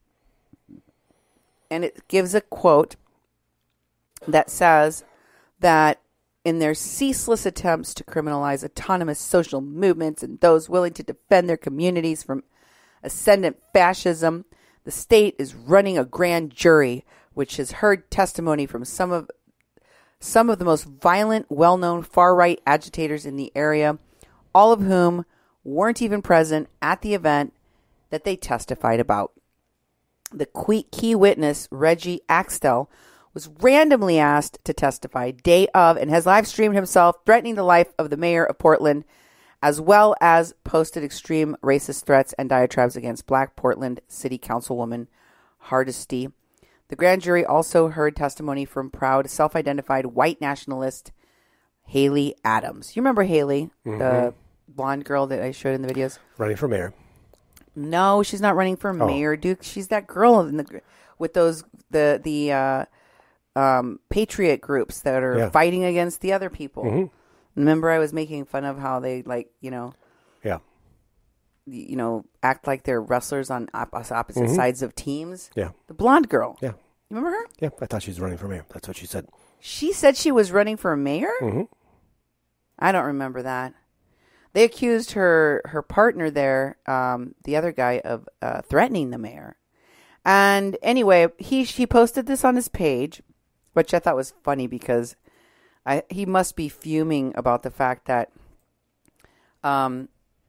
And it gives a quote that says that in their ceaseless attempts to criminalize autonomous social movements and those willing to defend their communities from ascendant fascism, the state is running a grand jury which has heard testimony from some of some of the most violent, well-known far-right agitators in the area, all of whom weren't even present at the event that they testified about. The key witness, Reggie Axtell, was randomly asked to testify day of and has live-streamed himself threatening the life of the mayor of Portland, as well as posted extreme racist threats and diatribes against Black Portland City Councilwoman Hardesty. The grand jury also heard testimony from proud, self-identified white nationalist Haley Adams. You remember Haley, mm-hmm. the blonde girl that I showed in the videos? Running for mayor. No, she's not running for oh. mayor, Duke. She's that girl in the with those the the uh, um, patriot groups that are yeah. fighting against the other people. Mm-hmm. Remember, I was making fun of how they like you know, yeah, you know, act like they're wrestlers on op- opposite mm-hmm. sides of teams. Yeah, the blonde girl. Yeah, you remember her? Yeah, I thought she was running for mayor. That's what she said. She said she was running for mayor. Mm-hmm. I don't remember that. They accused her her partner there, um, the other guy, of uh, threatening the mayor. And anyway, he he posted this on his page, which I thought was funny because I he must be fuming about the fact that um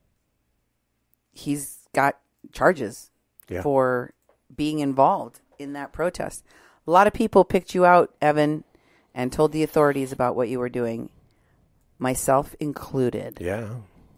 he's got charges yeah. for being involved in that protest. A lot of people picked you out, Evan, and told the authorities about what you were doing, myself included. Yeah.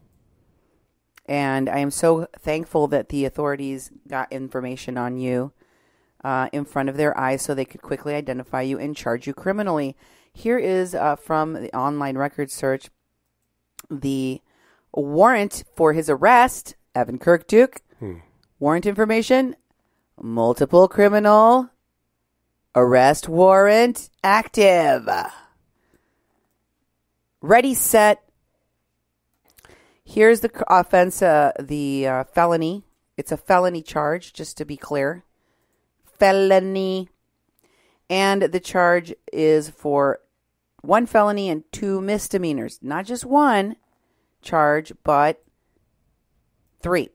And I am so thankful that the authorities got information on you uh, in front of their eyes so they could quickly identify you and charge you criminally. Here is uh, from the online record search, the warrant for his arrest, Evan Kirkduke. Hmm. Warrant information, multiple criminal arrest warrant active. Ready, set. Here's the offense, uh, the uh, felony. It's a felony charge, just to be clear. Felony. And the charge is for one felony and two misdemeanors. Not just one charge, but three.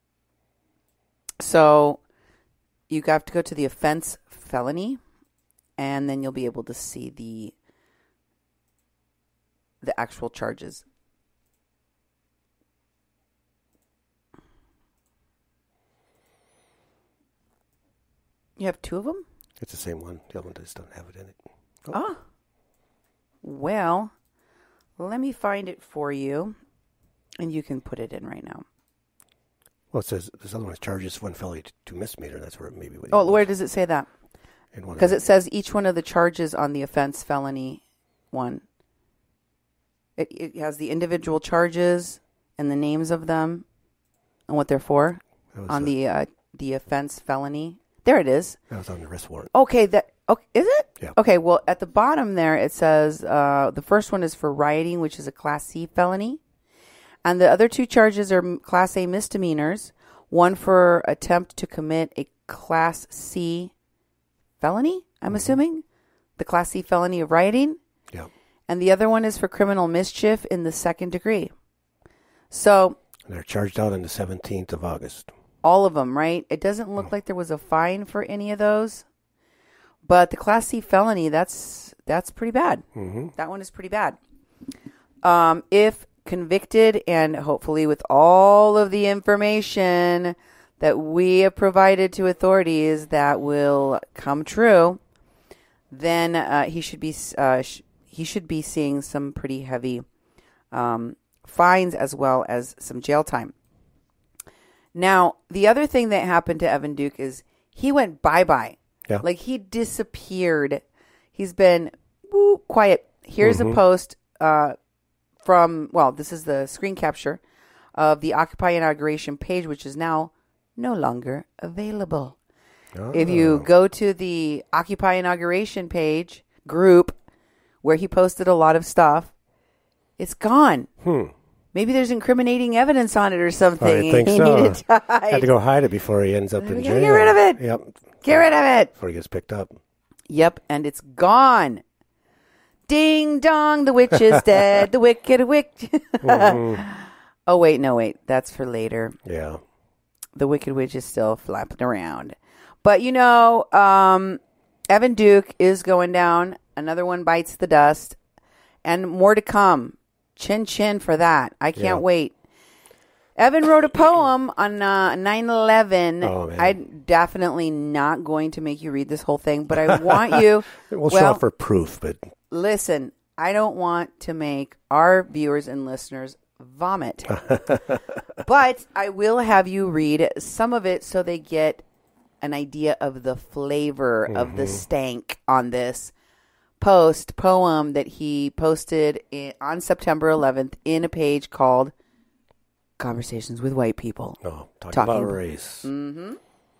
So you have to go to the offense felony, and then you'll be able to see the the actual charges. You have two of them? It's the same one. The other one just doesn't have it in it. Oh. Ah. Well, let me find it for you, and you can put it in right now. Well, it says this other one charges one felony to misdemeanor. That's where it maybe. Oh, where does it say that? Because it says each one of the charges on the offense felony one. It it has the individual charges and the names of them and what they're for on a, the uh, the offense felony. There it is. That was on the arrest warrant. Okay, that okay, is it? Yeah. Okay, well, at the bottom there it says uh, the first one is for rioting, which is a Class C felony. And the other two charges are Class A misdemeanors. One for attempt to commit a Class C felony, I'm mm-hmm. assuming. The Class C felony of rioting. Yeah. And the other one is for criminal mischief in the second degree. So. And they're charged out on the seventeenth of August. All of them, right? It doesn't look mm. like there was a fine for any of those. But the Class C felony, that's that's pretty bad. Mm-hmm. That one is pretty bad. Um, if convicted, and hopefully with all of the information that we have provided to authorities that will come true, then uh, he should be uh, sh- he should be seeing some pretty heavy um, fines as well as some jail time. Now, the other thing that happened to Evan Duke is he went bye-bye. Yeah. Like, he disappeared. He's been woo, quiet. Here's mm-hmm. a post uh, from, well, this is the screen capture of the Occupy inauguration page, which is now no longer available. Oh. If you go to the Occupy inauguration page group where he posted a lot of stuff, it's gone. Hmm. Maybe there's incriminating evidence on it or something. I think he so. needed to hide. Had to go hide it before he ends up we in gotta jail. Get rid of it. Yep. Get rid of it. Before he gets picked up. Yep, and it's gone. Ding dong, the witch is dead. The wicked witch. mm-hmm. Oh, wait, no, wait. That's for later. Yeah. The wicked witch is still flapping around. But, you know, um, Evan Duke is going down. Another one bites the dust. And more to come. Chin chin for that. I can't yeah. wait. Evan wrote a poem on uh, nine eleven. Oh, man. I'm definitely not going to make you read this whole thing, but I want you... we'll, well, show up for proof, but... Listen, I don't want to make our viewers and listeners vomit. But I will have you read some of it so they get an idea of the flavor mm-hmm. of the stank on this post poem that he posted in, on September eleventh in a page called Conversations with White People. Oh, talking, talking about race. Mm-hmm.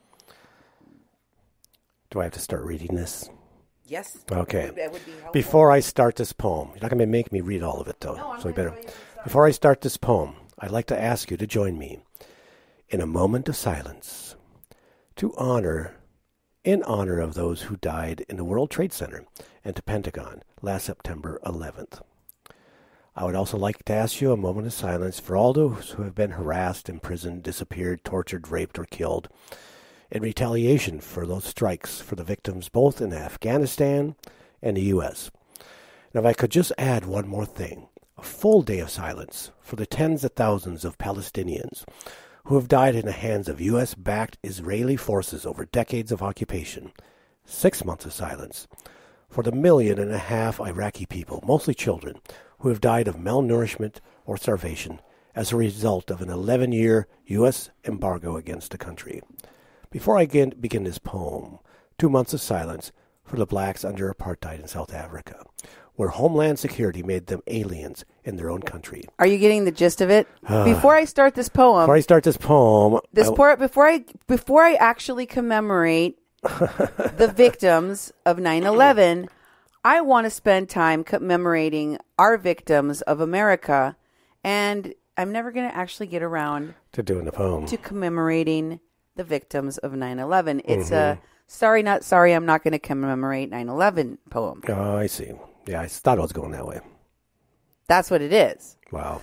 Do I have to start reading this? Yes. Okay. That would be helpful. Before I start this poem, you're not going to make me read all of it, though. No, I'm so you better. better. Before I start this poem, I'd like to ask you to join me in a moment of silence to honor, in honor of those who died in the World Trade Center and the Pentagon last September eleventh. I would also like to ask you a moment of silence for all those who have been harassed, imprisoned, disappeared, tortured, raped, or killed in retaliation for those strikes for the victims both in Afghanistan and the U S. Now, if I could just add one more thing, a full day of silence for the tens of thousands of Palestinians who have died in the hands of U S-backed Israeli forces over decades of occupation. Six months of silence for the million and a half Iraqi people, mostly children, who have died of malnourishment or starvation as a result of an eleven-year U S embargo against the country. Before I begin, begin this poem, two months of silence for the blacks under apartheid in South Africa, where Homeland Security made them aliens in their own country. Are you getting the gist of it? Uh, before I start this poem, before I start this poem, this I, por- before I before I actually commemorate the victims of nine eleven, I want to spend time commemorating our victims of America, and I'm never going to actually get around to doing the poem to commemorating the victims of nine eleven. It's mm-hmm. a sorry, not sorry, I'm not going to commemorate nine eleven poem. Oh, I see. Yeah, I thought it was going that way. That's what it is. Wow.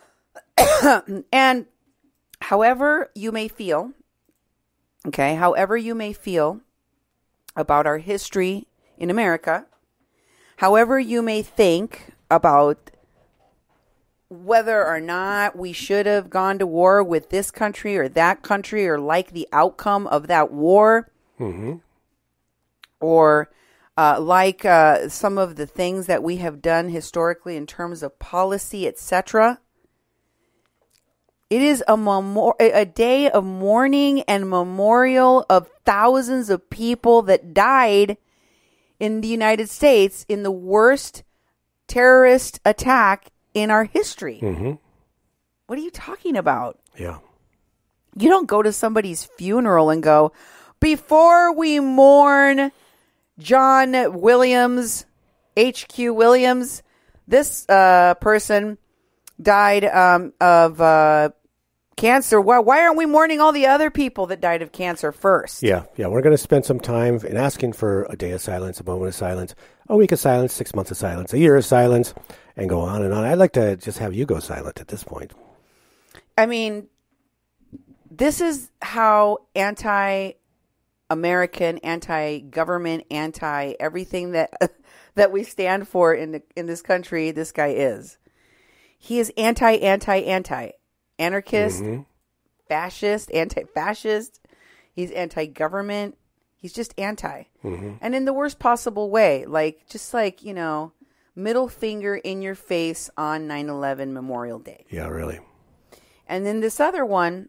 And however you may feel, okay, however you may feel about our history in America, however you may think about whether or not we should have gone to war with this country or that country or like the outcome of that war, mm-hmm. or uh, like uh, some of the things that we have done historically in terms of policy, et cetera. It is a, memor- a day of mourning and memorial of thousands of people that died in the United States in the worst terrorist attack in our history. Mm-hmm. What are you talking about? Yeah. You don't go to somebody's funeral and go, before we mourn John Williams, H Q Williams, this uh, person died um, of uh, cancer. Why, why aren't we mourning all the other people that died of cancer first? Yeah, yeah. We're going to spend some time in asking for a day of silence, a moment of silence, a week of silence, six months of silence, a year of silence, and go on and on. I'd like to just have you go silent at this point. I mean, this is how anti-American, anti-government, anti-everything that that we stand for in the, in this country, this guy is. He is anti, anti, anti. Anarchist, mm-hmm. fascist, anti-fascist. He's anti-government. He's just anti. Mm-hmm. And in the worst possible way. Like, just like, you know, middle finger in your face on nine eleven Memorial Day. Yeah, really. And then this other one,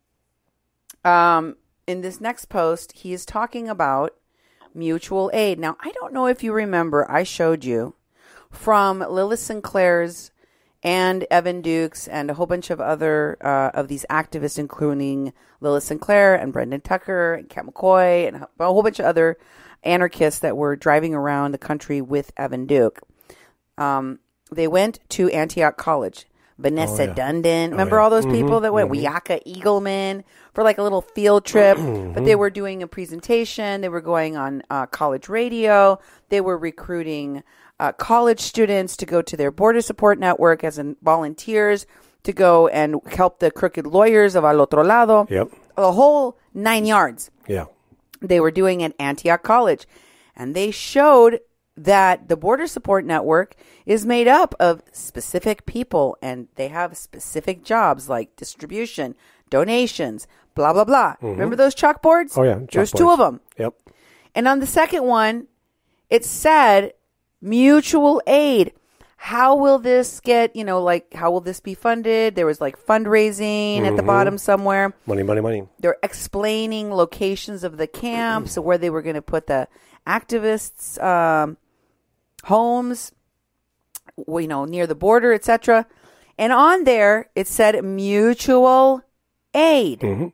um, in this next post, he is talking about mutual aid. Now, I don't know if you remember, I showed you from Lilith Sinclair's and Evan Dukes and a whole bunch of other uh, of these activists, including Lilith Sinclair and Brendan Tucker and Kat McCoy and a whole bunch of other anarchists that were driving around the country with Evan Duke. Um, they went to Antioch College. Vanessa oh, yeah. Dundon. Remember oh, yeah. all those mm-hmm, people that went? Mm-hmm. Wiyaka Eagleman for like a little field trip. Mm-hmm. But they were doing a presentation. They were going on uh, college radio. They were recruiting uh, college students to go to their border support network as in volunteers to go and help the crooked lawyers of Al Otro Lado. Yep. The whole nine yards. Yeah. They were doing at Antioch College. And they showed that the border support network is made up of specific people and they have specific jobs like distribution, donations, blah, blah, blah. Mm-hmm. Remember those chalkboards? Oh, yeah. There's two of them. Yep. And on the second one, it said mutual aid. How will this get, you know, like, how will this be funded? There was like fundraising mm-hmm. at the bottom somewhere. Money, money, money. They're explaining locations of the camps, mm-hmm. where they were going to put the activists' um, homes, you know, near the border, et cetera. And on there, it said mutual aid. Mm-hmm.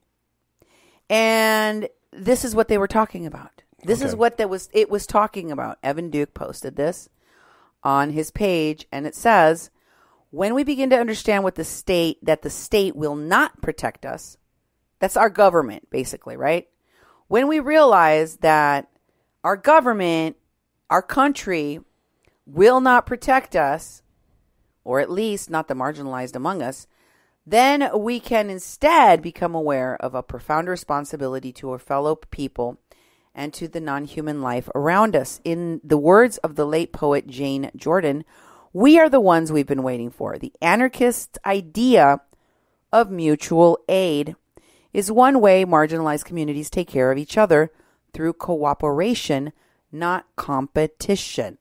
And this is what they were talking about. This okay. is what that was. It was talking about. Evan Duke posted this on his page, and it says, when we begin to understand what the state, that the state will not protect us, that's our government, basically, right? When we realize that our government, our country, will not protect us, or at least not the marginalized among us, then we can instead become aware of a profound responsibility to our fellow people and to the non-human life around us. In the words of the late poet Jane Jordan, we are the ones we've been waiting for. The anarchist idea of mutual aid is one way marginalized communities take care of each other through cooperation, not competition.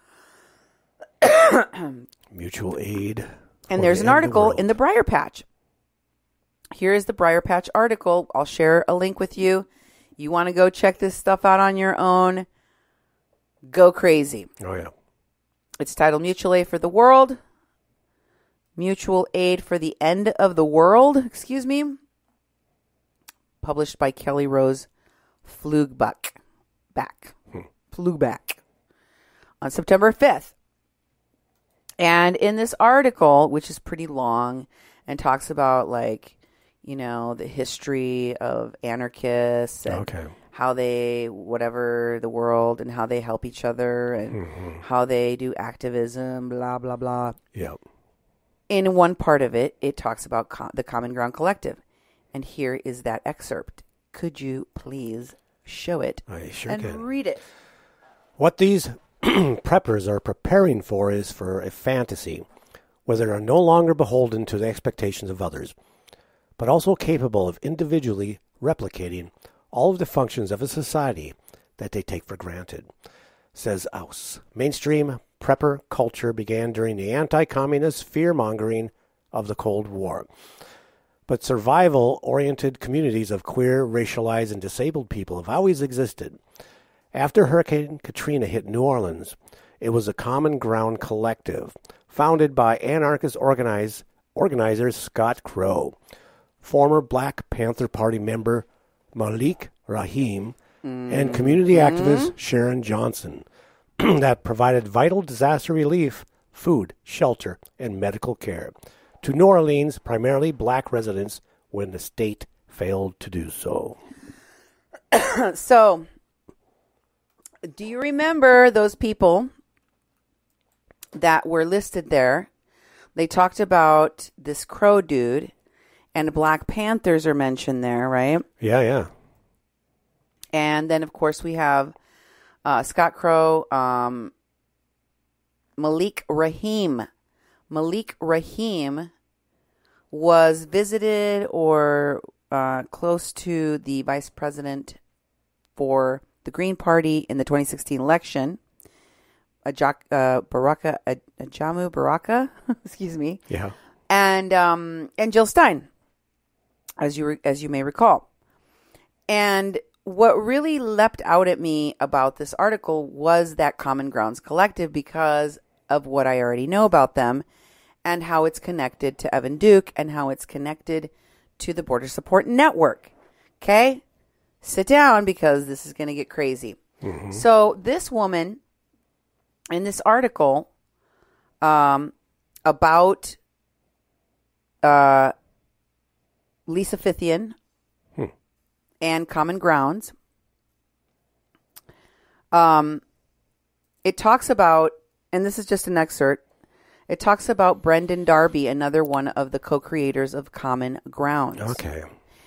Mutual aid. And there's an article in the Briar Patch. Here is the Briar Patch article. I'll share a link with you. You want to go check this stuff out on your own? Go crazy. Oh, yeah. It's titled Mutual Aid for the World. Mutual Aid for the End of the World. Excuse me. Published by Kelly Rose Pflugback. Back. Hmm. Pflugback. on September fifth. And in this article, which is pretty long and talks about, like, you know, the history of anarchists and Okay. how they, whatever the world, and how they help each other and Mm-hmm. how they do activism, blah, blah, blah. Yep. In one part of it, it talks about co- the Common Ground Collective. And here is that excerpt. Could you please show it I sure and can. read it? What these preppers are preparing for is for a fantasy, where they are no longer beholden to the expectations of others, but also capable of individually replicating all of the functions of a society that they take for granted. Says Aus. Mainstream prepper culture began during the anti-communist fear-mongering of the Cold War. But survival-oriented communities of queer, racialized, and disabled people have always existed. After Hurricane Katrina hit New Orleans, it was a Common Ground Collective, founded by anarchist organize, organizers Scott Crow, former Black Panther Party member Malik Rahim, mm-hmm. and community activist Sharon Johnson, that provided vital disaster relief, food, shelter, and medical care to New Orleans, primarily black residents, when the state failed to do so. So, do you remember those people that were listed there? They talked about this Crow dude, and Black Panthers are mentioned there, right? Yeah, yeah. And then, of course, we have uh, Scott Crow, um, Malik Rahim. Malik Rahim was visited or uh, close to the vice president for the Green Party in the twenty sixteen election, Ajak, uh, Baraka, uh, Ajamu Baraka, excuse me. Yeah. And um, and Jill Stein, as you re- as you may recall. And what really leapt out at me about this article was that Common Grounds Collective, because of what I already know about them and how it's connected to Evan Duke and how it's connected to the Border Support Network. Okay? Sit down, because this is going to get crazy. Mm-hmm. So this woman in this article um, about uh, Lisa Fithian hmm. and Common Grounds, um, it talks about, and this is just an excerpt, it talks about Brendan Darby, another one of the co-creators of Common Grounds. Okay.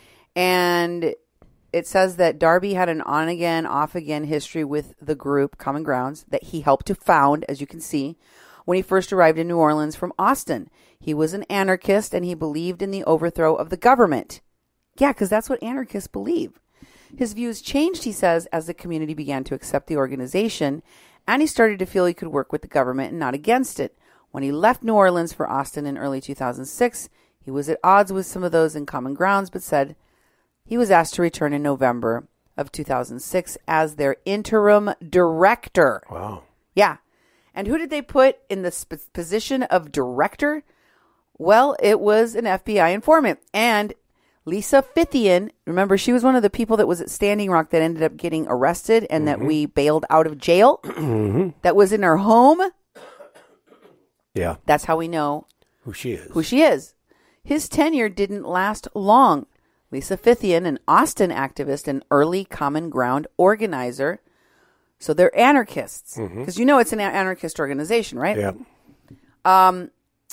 And it says that Darby had an on-again, off-again history with the group Common Grounds that he helped to found, as you can see, when he first arrived in New Orleans from Austin. He was an anarchist, and he believed in the overthrow of the government. Yeah, because that's what anarchists believe. His views changed, he says, as the community began to accept the organization, and he started to feel he could work with the government and not against it. When he left New Orleans for Austin in early two thousand six, he was at odds with some of those in Common Grounds, but said he was asked to return in November of two thousand six as their interim director. Wow. Yeah. And who did they put in the sp- position of director? Well, it was an F B I informant. And Lisa Fithian, remember, she was one of the people that was at Standing Rock that ended up getting arrested and mm-hmm. that we bailed out of jail. Mm-hmm. That was in her home. Yeah. That's how we know who she is. Who she is. His tenure didn't last long. Lisa Fithian, an Austin activist and early Common Ground organizer. So they're anarchists. Because mm-hmm. you know it's an anarchist organization, right? Yeah. Um,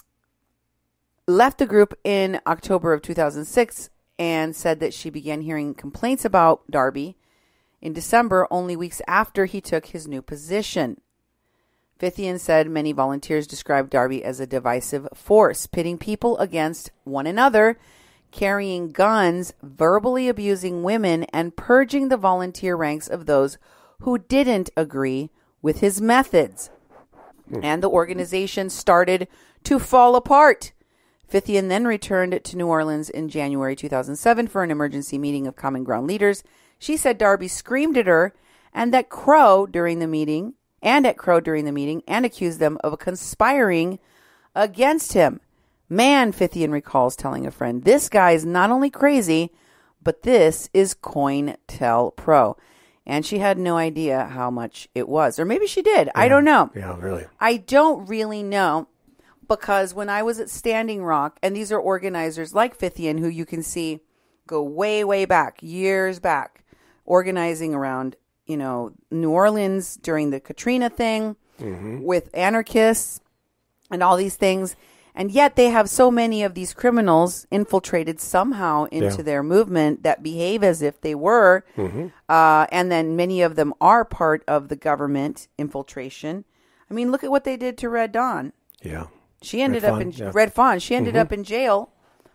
left the group in October of two thousand six and said that she began hearing complaints about Darby in December, only weeks after he took his new position. Fithian said many volunteers described Darby as a divisive force, pitting people against one another, carrying guns, verbally abusing women, and purging the volunteer ranks of those who didn't agree with his methods. Hmm. And the organization started to fall apart. Fithian then returned to New Orleans in January two thousand seven for an emergency meeting of Common Ground leaders. She said Darby screamed at her and that Crow during the meeting, and at Crow during the meeting, and accused them of conspiring against him. Man, Fithian recalls telling a friend, this guy is not only crazy, but this is COINTELPRO. And she had no idea how much it was. Or maybe she did. Yeah. I don't know. Yeah, really. I don't really know, because when I was at Standing Rock, and these are organizers like Fithian, who you can see go way, way back, years back, organizing around, you know, New Orleans during the Katrina thing, mm-hmm. with anarchists and all these things. And yet they have so many of these criminals infiltrated somehow into yeah. their movement that behave as if they were. Mm-hmm. Uh, and then many of them are part of the government infiltration. I mean, look at what they did to Red Dawn. Yeah. She ended Red up Fawn, in yeah. Red Fawn. She ended mm-hmm. up in jail.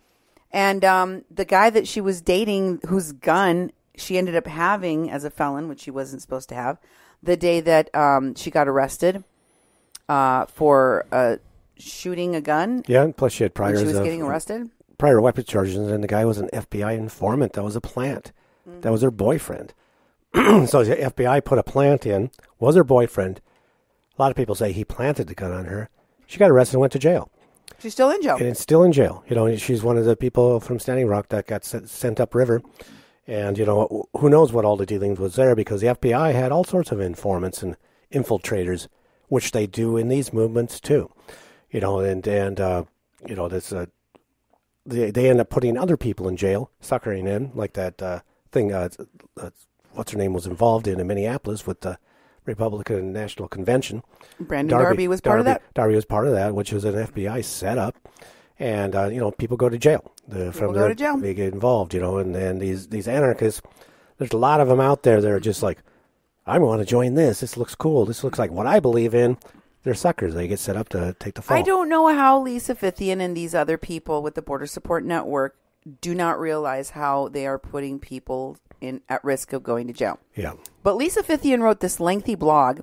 And um, the guy that she was dating, whose gun she ended up having as a felon, which she wasn't supposed to have, the day that um, she got arrested uh, for uh, shooting a gun. Yeah, plus she had prior. She was of, getting arrested. Prior weapons charges, and the guy was an F B I informant. That was a plant. Mm-hmm. That was her boyfriend. So the F B I put a plant in. Was her boyfriend. A lot of people say he planted the gun on her. She got arrested and went to jail. She's still in jail. And it's still in jail. You know, she's one of the people from Standing Rock that got sent, sent upriver. And, you know, who knows what all the dealings was there, because the F B I had all sorts of informants and infiltrators, which they do in these movements too. You know, and, and uh, you know, this, uh, they, they end up putting other people in jail, suckering in, like that uh, thing, uh, uh, what's her name was involved in in Minneapolis with the Republican National Convention. Brandon Darby, Darby was part Darby, of that? Darby was part of that, which was an F B I setup. And, uh, you know, people go to jail. The, people from go their, to jail. They get involved, you know, and, and these, these anarchists, there's a lot of them out there that are just like, I want to join this. This looks cool. This looks like what I believe in. They're suckers. They get set up to take the fall. I don't know how Lisa Fithian and these other people with the Border Support Network do not realize how they are putting people in at risk of going to jail. Yeah. But Lisa Fithian wrote this lengthy blog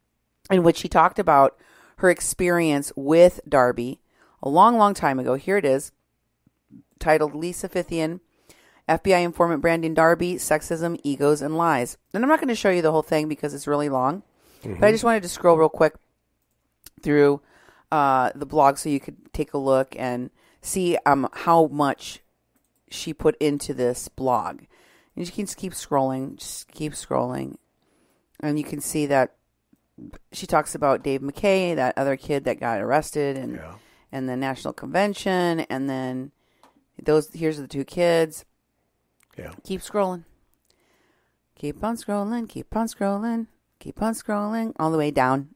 in which she talked about her experience with Darby a long, long time ago. Here it is, titled Lisa Fithian, F B I Informant Brandon Darby, Sexism, Egos, and Lies. And I'm not going to show you the whole thing because it's really long, mm-hmm. but I just wanted to scroll real quick through uh, the blog so you could take a look and see um, how much she put into this blog. And you can just keep scrolling, just keep scrolling. And you can see that she talks about Dave McKay, that other kid that got arrested, and yeah. and the National Convention, and then those. Here's the two kids. Yeah. Keep scrolling. Keep on scrolling. Keep on scrolling. Keep on scrolling all the way down.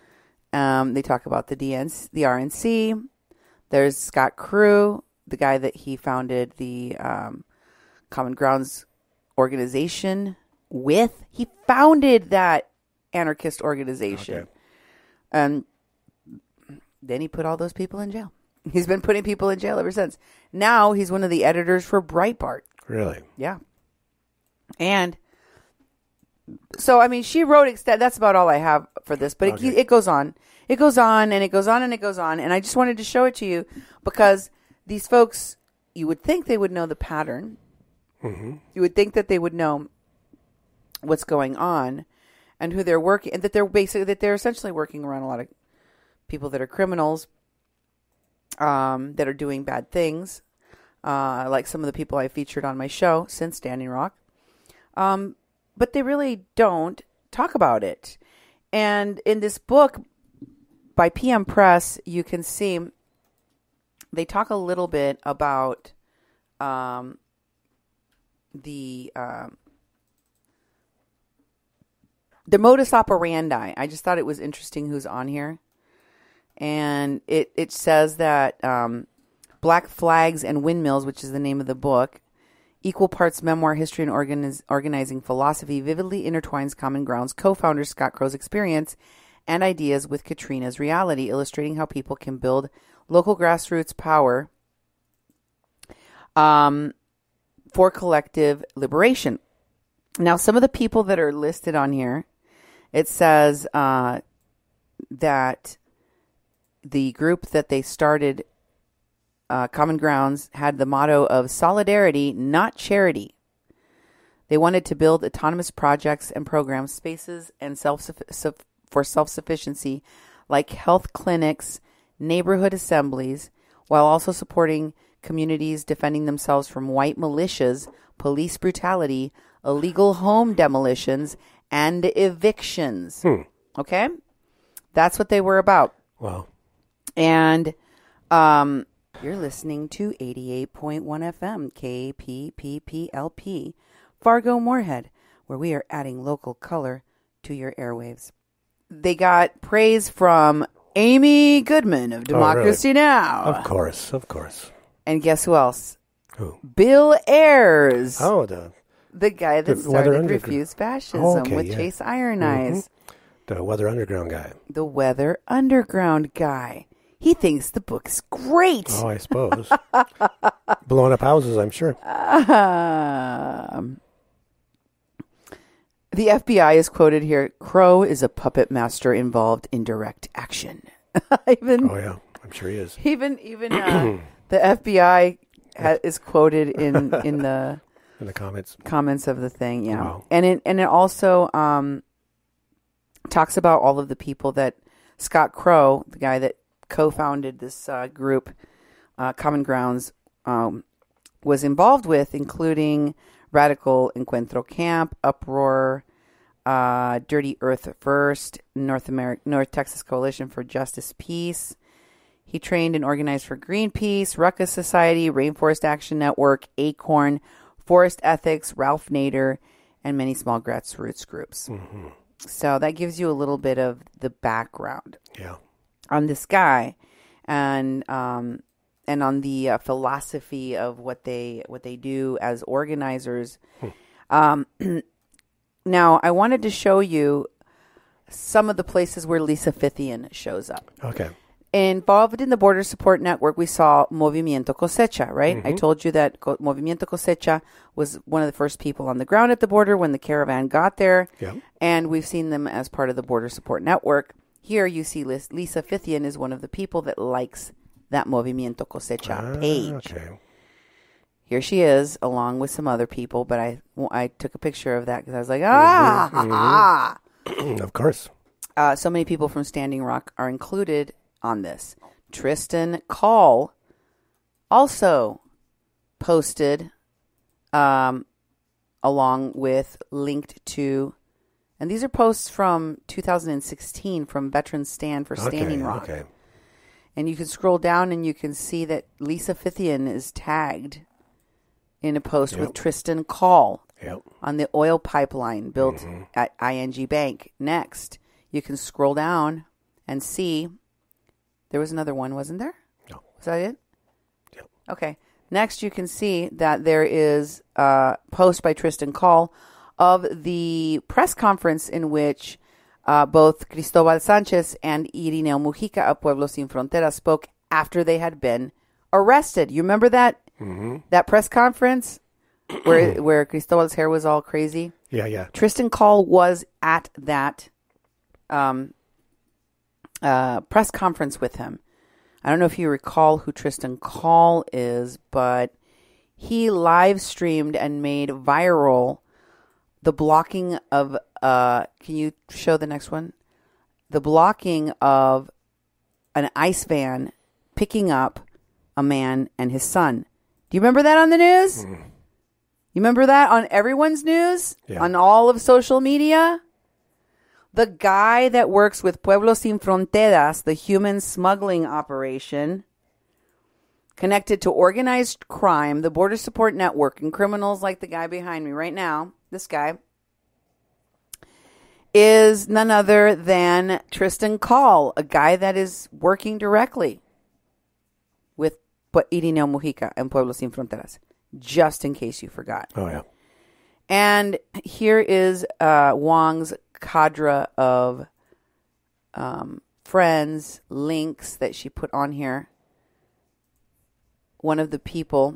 Um, they talk about the D N C, the R N C. There's Scott Crew, the guy that he founded the um, Common Grounds organization with. He founded that anarchist organization. Okay. And then he put all those people in jail. He's been putting people in jail ever since. Now he's one of the editors for Breitbart. Really? Yeah. And so, I mean, she wrote, ext- that's about all I have for this, but okay. it, it goes on. It goes on and it goes on and it goes on. And I just wanted to show it to you because these folks, you would think they would know the pattern. Mm-hmm. You would think that they would know what's going on and who they're working, and that they're basically, that they're essentially working around a lot of people that are criminals, um, that are doing bad things, uh, like some of the people I featured on my show since Standing Rock. Um, but they really don't talk about it. And in this book by P M Press, you can see they talk a little bit about um, the um, the modus operandi. I just thought it was interesting who's on here. And it, it says that um, Black Flags and Windmills, which is the name of the book, equal parts memoir, history, and organiz- organizing philosophy, vividly intertwines Common Ground's co-founder Scott Crow's experience and ideas with Katrina's reality, illustrating how people can build local grassroots power um, for collective liberation. Now, some of the people that are listed on here, it says uh, that the group that they started, uh, Common Grounds, had the motto of solidarity, not charity. They wanted to build autonomous projects and programs, spaces and self for self-sufficiency, like health clinics, neighborhood assemblies, while also supporting communities defending themselves from white militias, police brutality, illegal home demolitions, and evictions. Hmm. Okay? That's what they were about. Wow. And um, you're listening to eighty-eight point one F M, K P P P L P, Fargo Moorhead, where we are adding local color to your airwaves. They got praise from Amy Goodman of Democracy oh, really? Now! Of course, of course. And guess who else? Who? Bill Ayers. Oh, the the guy that the started Refuse Fascism oh, okay, with yeah. Chase Iron Eyes. Mm-hmm. The Weather Underground guy. The Weather Underground guy. He thinks the book is great. Oh, I suppose. Blowing up houses, I'm sure. Um, the F B I is quoted here. Crow is a puppet master involved in direct action. even, oh, yeah. I'm sure he is. Even even uh, the F B I ha- is quoted in, in the in the comments comments of the thing. Yeah. Wow. And it, and it also um, talks about all of the people that Scott Crow, the guy that co-founded this uh, group, uh, Common Grounds, um, was involved with, including Radical Encuentro Camp, Uproar, uh, Dirty Earth First, North America, North Texas Coalition for Justice Peace. He trained and organized for Greenpeace, Ruckus Society, Rainforest Action Network, Acorn, Forest Ethics, Ralph Nader, and many small grassroots groups. Mm-hmm. So that gives you a little bit of the background. Yeah. On this guy, and um, and on the uh, philosophy of what they what they do as organizers. Hmm. Um, now, I wanted to show you some of the places where Lisa Fithian shows up. Okay. Involved in the Border Support Network, we saw Movimiento Cosecha, right? Mm-hmm. I told you that Co- Movimiento Cosecha was one of the first people on the ground at the border when the caravan got there. Yeah. And we've seen them as part of the Border Support Network. Here you see Lisa Fithian is one of the people that likes that Movimiento Cosecha ah, page. Okay. Here she is, along with some other people, but I, I took a picture of that because I was like, ah, mm-hmm, ha, mm-hmm. ha. Of course. Uh, so many people from Standing Rock are included on this. Tristan Call also posted um, along with linked to, and these are posts from two thousand sixteen from Veterans Stand for Standing okay, Rock. Okay. And you can scroll down and you can see that Lisa Fithian is tagged in a post yep. with Tristan Call yep. on the oil pipeline built mm-hmm. at I N G Bank. Next, you can scroll down and see there was another one, wasn't there? No. Was that it? Yep. Okay. Next, you can see that there is a post by Tristan Call of the press conference in which uh, both Cristobal Sanchez and Irineo Mujica of Pueblos Sin Fronteras spoke after they had been arrested. You remember that mm-hmm. that press conference where where Cristobal's hair was all crazy? Yeah, yeah. Tristan Call was at that um, uh, press conference with him. I don't know if you recall who Tristan Call is, but he live streamed and made viral the blocking of, uh, can you show the next one? The blocking of an ICE van picking up a man and his son. Do you remember that on the news? Mm. You remember that on everyone's news? Yeah. On all of social media? The guy that works with Pueblos Sin Fronteras, the human smuggling operation, connected to organized crime, the Border Support Network, and criminals like the guy behind me right now, this guy, is none other than Tristan Call, a guy that is working directly with Irineo Mujica and Pueblos Sin Fronteras, just in case you forgot. Oh, yeah. And here is uh, Wong's cadre of um, friends, links that she put on here. One of the people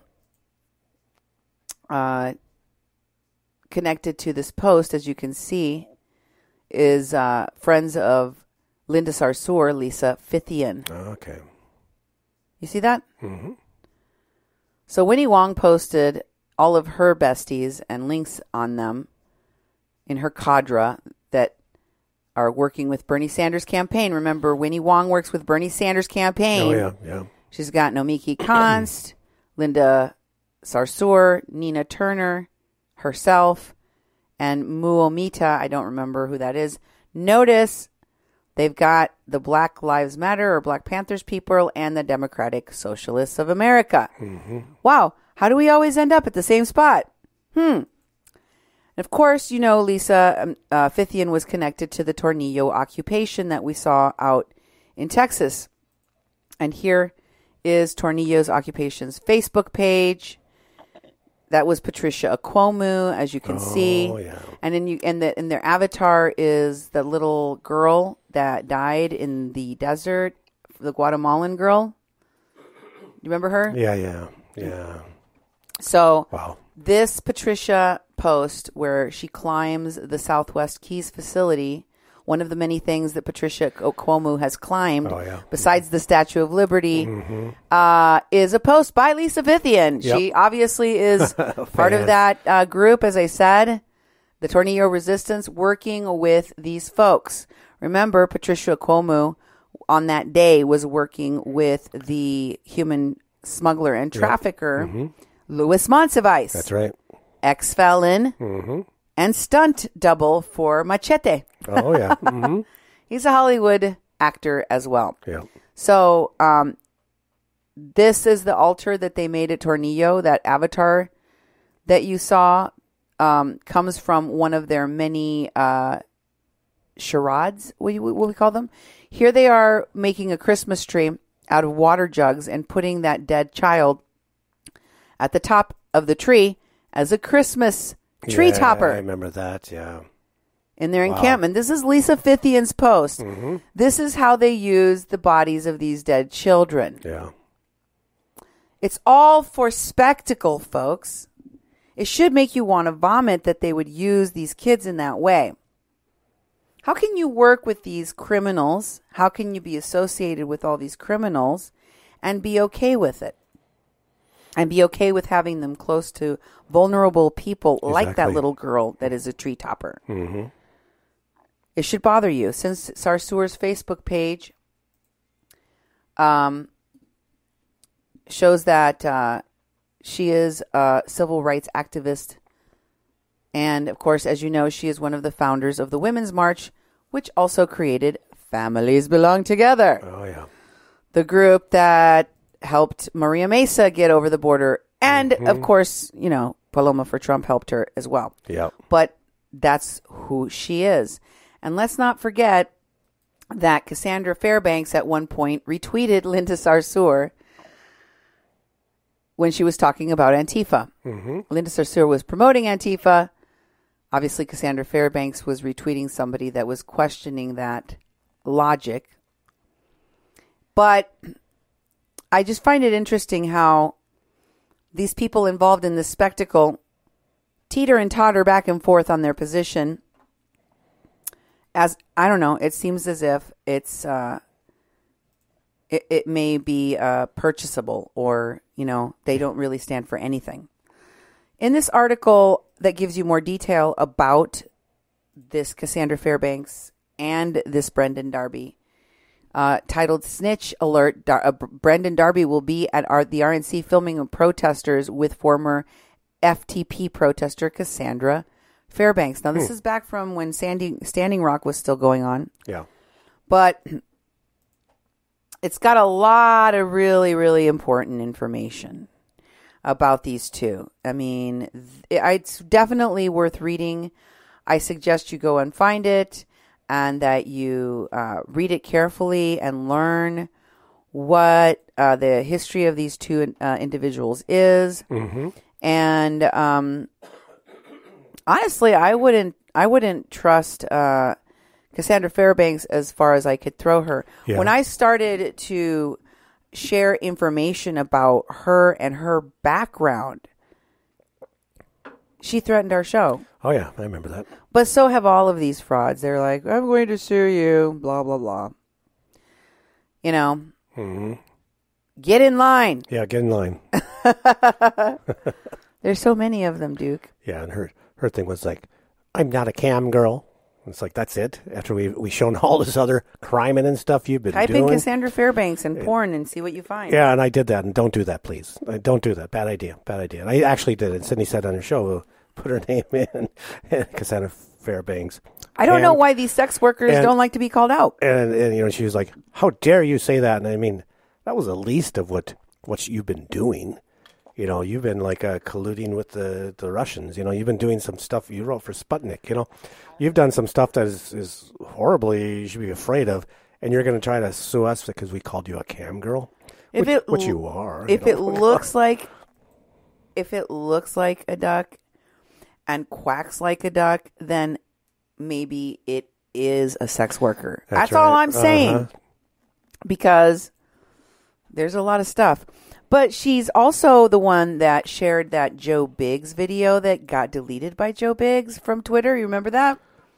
uh, connected to this post, as you can see, is uh, friends of Linda Sarsour, Lisa Fithian. Okay. You see that? Mm-hmm. So Winnie Wong posted all of her besties and links on them in her cadre that are working with Bernie Sanders' campaign. Remember, Winnie Wong works with Bernie Sanders' campaign. Oh, yeah, yeah. She's got Nomiki Konst, Linda Sarsour, Nina Turner, herself, and Muomita, I don't remember who that is. Notice they've got the Black Lives Matter or Black Panthers people and the Democratic Socialists of America. Mm-hmm. Wow. How do we always end up at the same spot? Hmm. And of course, you know, Lisa um, uh, Fithian was connected to the Tornillo occupation that we saw out in Texas. And here is Tornillo's occupation's Facebook page. That was Patricia Akwomu, as you can oh, see. Yeah. And then you and the and their avatar is the little girl that died in the desert, the Guatemalan girl. You remember her? Yeah, yeah, yeah. So wow. This Patricia post where she climbs the Southwest Keys facility, one of the many things that Patricia Akwomu has climbed, oh, yeah. besides the Statue of Liberty, mm-hmm. uh, is a post by Lisa Fithian. Yep. She obviously is part of that uh, group, as I said, the Tornillo Resistance, working with these folks. Remember, Patricia Akwomu on that day was working with the human smuggler and trafficker, yep. mm-hmm. Louis Monsivice. That's right. Ex-felon. Mm-hmm. And stunt double for Machete. Oh, yeah. Mm-hmm. He's a Hollywood actor as well. Yeah. So um, this is the altar that they made at Tornillo. That avatar that you saw um, comes from one of their many uh, charades, what, what we call them. Here they are making a Christmas tree out of water jugs and putting that dead child at the top of the tree as a Christmas tree yeah, topper. I remember that, yeah. In their wow. encampment. This is Lisa Fithian's post. Mm-hmm. This is how they use the bodies of these dead children. Yeah. It's all for spectacle, folks. It should make you want to vomit that they would use these kids in that way. How can you work with these criminals? How can you be associated with all these criminals and be okay with it? And be okay with having them close to vulnerable people exactly. like that little girl that is a tree topper. Mm-hmm. It should bother you. Since Sarsour's Facebook page um, shows that uh, she is a civil rights activist. And, of course, as you know, she is one of the founders of the Women's March, which also created Families Belong Together. Oh, yeah. The group that helped Maria Mesa get over the border. And, mm-hmm. of course, you know, Paloma for Trump helped her as well. Yeah. But that's who she is. And let's not forget that Cassandra Fairbanks at one point retweeted Linda Sarsour when she was talking about Antifa. Mm-hmm. Linda Sarsour was promoting Antifa. Obviously, Cassandra Fairbanks was retweeting somebody that was questioning that logic. But I just find it interesting how these people involved in this spectacle teeter and totter back and forth on their position. As I don't know, it seems as if it's uh, it, it may be uh, purchasable, or you know, they don't really stand for anything. In this article that gives you more detail about this Cassandra Fairbanks and this Brendan Darby, Uh, titled Snitch Alert, Dar- uh, Brendan Darby will be at our, the R N C filming of protesters with former F T P protester Cassandra Fairbanks. Now, this hmm. is back from when Sandy, Standing Rock was still going on. Yeah. But it's got a lot of really, really important information about these two. I mean, th- it's definitely worth reading. I suggest you go and find it, and that you uh, read it carefully and learn what uh, the history of these two uh, individuals is. Mm-hmm. And um, honestly, I wouldn't, I wouldn't trust uh, Cassandra Fairbanks as far as I could throw her. Yeah. When I started to share information about her and her background, she threatened our show. Oh, yeah, I remember that. But so have all of these frauds. They're like, I'm going to sue you, blah, blah, blah. You know, mm-hmm. Get in line. Yeah, get in line. There's so many of them, Duke. Yeah, and her, her thing was like, I'm not a cam girl. It's like, that's it. After we we shown all this other crime and stuff you've been Type doing. Type in Cassandra Fairbanks and porn and see what you find. Yeah, and I did that. And don't do that, please. Uh, Don't do that. Bad idea. Bad idea. And I actually did it. Sydney said on her show, put her name in, and Cassandra Fairbanks. I don't and, know why these sex workers and, don't like to be called out. And, and, you know, she was like, how dare you say that? And I mean, that was the least of what, what you've been doing. You know, you've been like uh, colluding with the, the Russians. You know, you've been doing some stuff you wrote for Sputnik. You know, you've done some stuff that is, is horribly, you should be afraid of. And you're going to try to sue us because we called you a cam girl? If which, it, which you are. If you know, it looks like, if it looks like a duck and quacks like a duck, then maybe it is a sex worker. That's, That's right. all I'm saying. Uh-huh. Because there's a lot of stuff. But she's also the one that shared that Joe Biggs video that got deleted by Joe Biggs from Twitter. You remember that?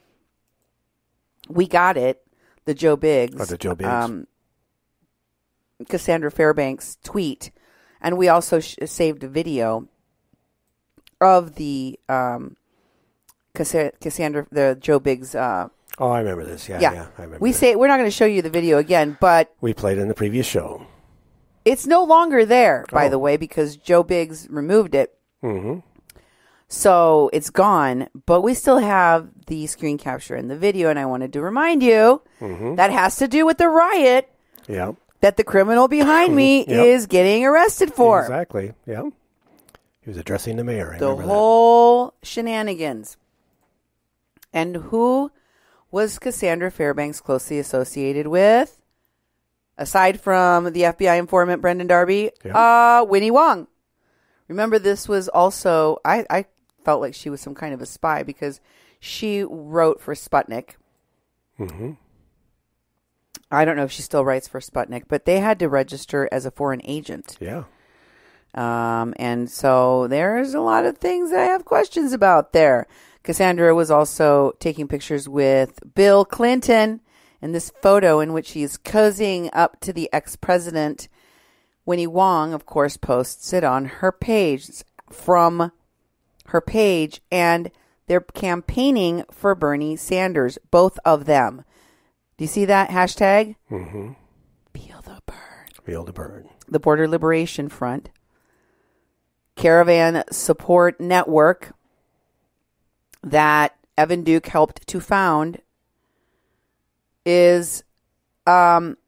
We got it. The Joe Biggs. Oh, the Joe Biggs. Um, Cassandra Fairbanks tweet. And we also sh- saved a video of the um, Cass- Cassandra, the Joe Biggs. Uh, oh, I remember this. Yeah, yeah. yeah I remember we this. say we're not going to show you the video again, but we played it in the previous show. It's no longer there, by oh. the way, because Joe Biggs removed it. Mm-hmm. So it's gone, but we still have the screen capture and the video, and I wanted to remind you mm-hmm. that has to do with the riot yeah. that the criminal behind me yep. is getting arrested for. Exactly, yeah. He was addressing the mayor. I the whole that. shenanigans. And who was Cassandra Fairbanks closely associated with? Aside from the F B I informant Brendan Darby, yeah. uh, Winnie Wong. Remember, this was also, I, I felt like she was some kind of a spy because she wrote for Sputnik. Mm-hmm. I don't know if she still writes for Sputnik, but they had to register as a foreign agent. Yeah. Um, and so there's a lot of things I have questions about there. Cassandra was also taking pictures with Bill Clinton in this photo in which he's cozying up to the ex-president. Winnie Wong, of course, posts it on her page from her page, and they're campaigning for Bernie Sanders, both of them. Do you see that hashtag? Mm-hmm. Feel the burn. Feel the burn. The Border Liberation Front. Caravan Support Network that Evan Duke helped to found is um,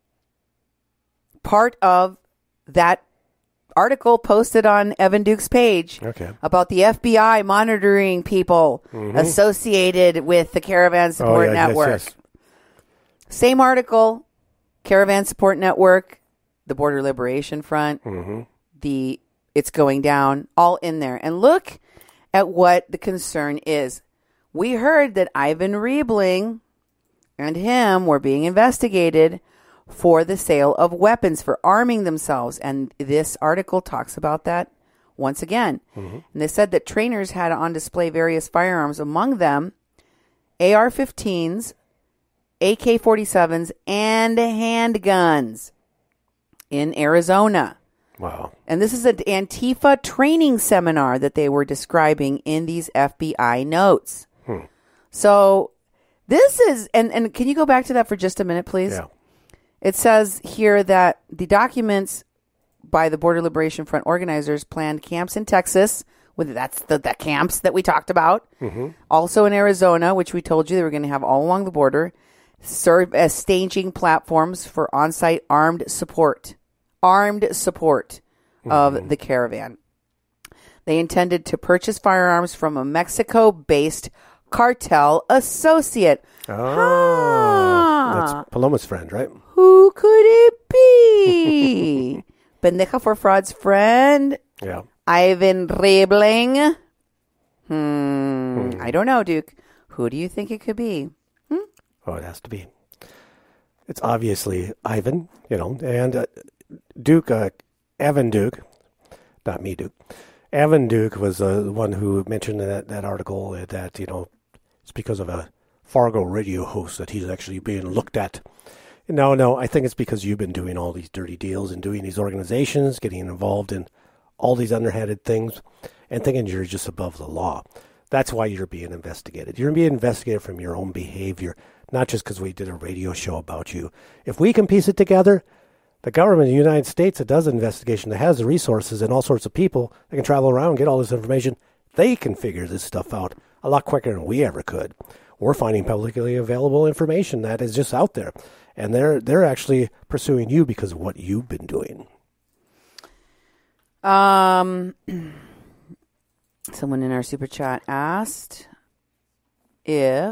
part of that article posted on Evan Duke's page okay. about the F B I monitoring people mm-hmm. associated with the Caravan Support oh, yeah, Network. Yes, yes. Same article, Caravan Support Network, the Border Liberation Front, mm-hmm. the It's Going Down, all in there. And look at what the concern is. We heard that Ivan Riebling and him were being investigated for the sale of weapons, for arming themselves. And this article talks about that once again. Mm-hmm. And they said that trainers had on display various firearms, among them A R fifteens, A K forty-sevens, and handguns in Arizona. Wow. And this is an Antifa training seminar that they were describing in these F B I notes. Hmm. So this is, and, and can you go back to that for just a minute, please? Yeah. It says here that the documents by the Border Liberation Front organizers planned camps in Texas, with that's the, the camps that we talked about. Mm-hmm. Also in Arizona, which we told you they were going to have all along the border, serve as staging platforms for on-site armed support, armed support mm-hmm. of the caravan. They intended to purchase firearms from a Mexico-based cartel associate. Oh, huh. That's Paloma's friend, right? Who could it be? Pendeja for Fraud's friend? Yeah. Ivan Riebling? Hmm. Hmm. I don't know, Duke. Who do you think it could be? Hmm? Oh, it has to be. It's obviously Ivan, you know, and uh, Duke, uh, Evan Duke, not me, Duke. Evan Duke was uh, the one who mentioned in that, that article that, you know, it's because of a Fargo radio host that he's actually being looked at. No, no, I think it's because you've been doing all these dirty deals and doing these organizations, getting involved in all these underhanded things, and thinking you're just above the law. That's why you're being investigated. You're being investigated from your own behavior, not just because we did a radio show about you. If we can piece it together, the government of the United States that does an investigation, that has the resources and all sorts of people that can travel around and get all this information, they can figure this stuff out a lot quicker than we ever could. We're finding publicly available information that is just out there. And they're they're actually pursuing you because of what you've been doing. Um, someone in our super chat asked if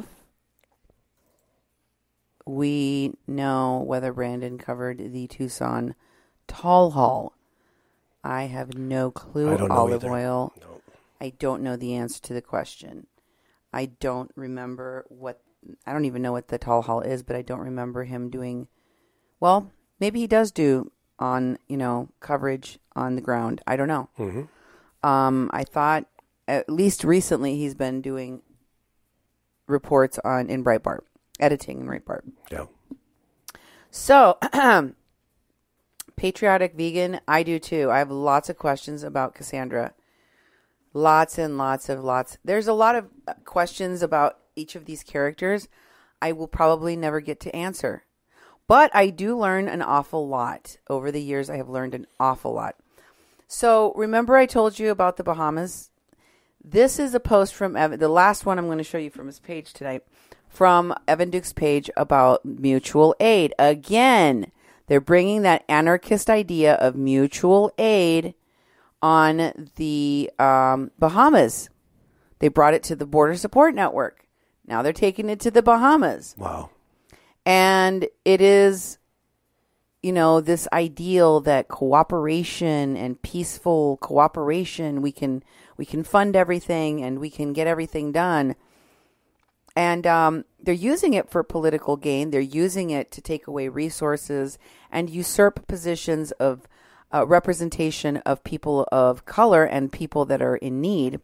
we know whether Brandon covered the Tucson Tall Hall. I have no clue. I don't know Olive either. oil. No. I don't know the answer to the question. I don't remember what, I don't even know what the Tall Hall is, but I don't remember him doing, well, maybe he does do on, you know, coverage on the ground. I don't know. Mm-hmm. Um, I thought at least recently he's been doing reports on in Breitbart, editing in Breitbart. Yeah. So, patriotic vegan, I do too. I have lots of questions about Cassandra. Lots and lots of lots. There's a lot of questions about each of these characters I will probably never get to answer. But I do learn an awful lot. Over the years, I have learned an awful lot. So remember I told you about the Bahamas? This is a post from Evan. The last one I'm going to show you from his page tonight. From Evan Duke's page about mutual aid. Again, they're bringing that anarchist idea of mutual aid on the um, Bahamas. They brought it to the Border Support Network. Now they're taking it to the Bahamas. Wow. And it is, you know, this ideal that cooperation and peaceful cooperation, we can we can fund everything and we can get everything done. And um, they're using it for political gain. They're using it to take away resources and usurp positions of Uh, representation of people of color and people that are in need.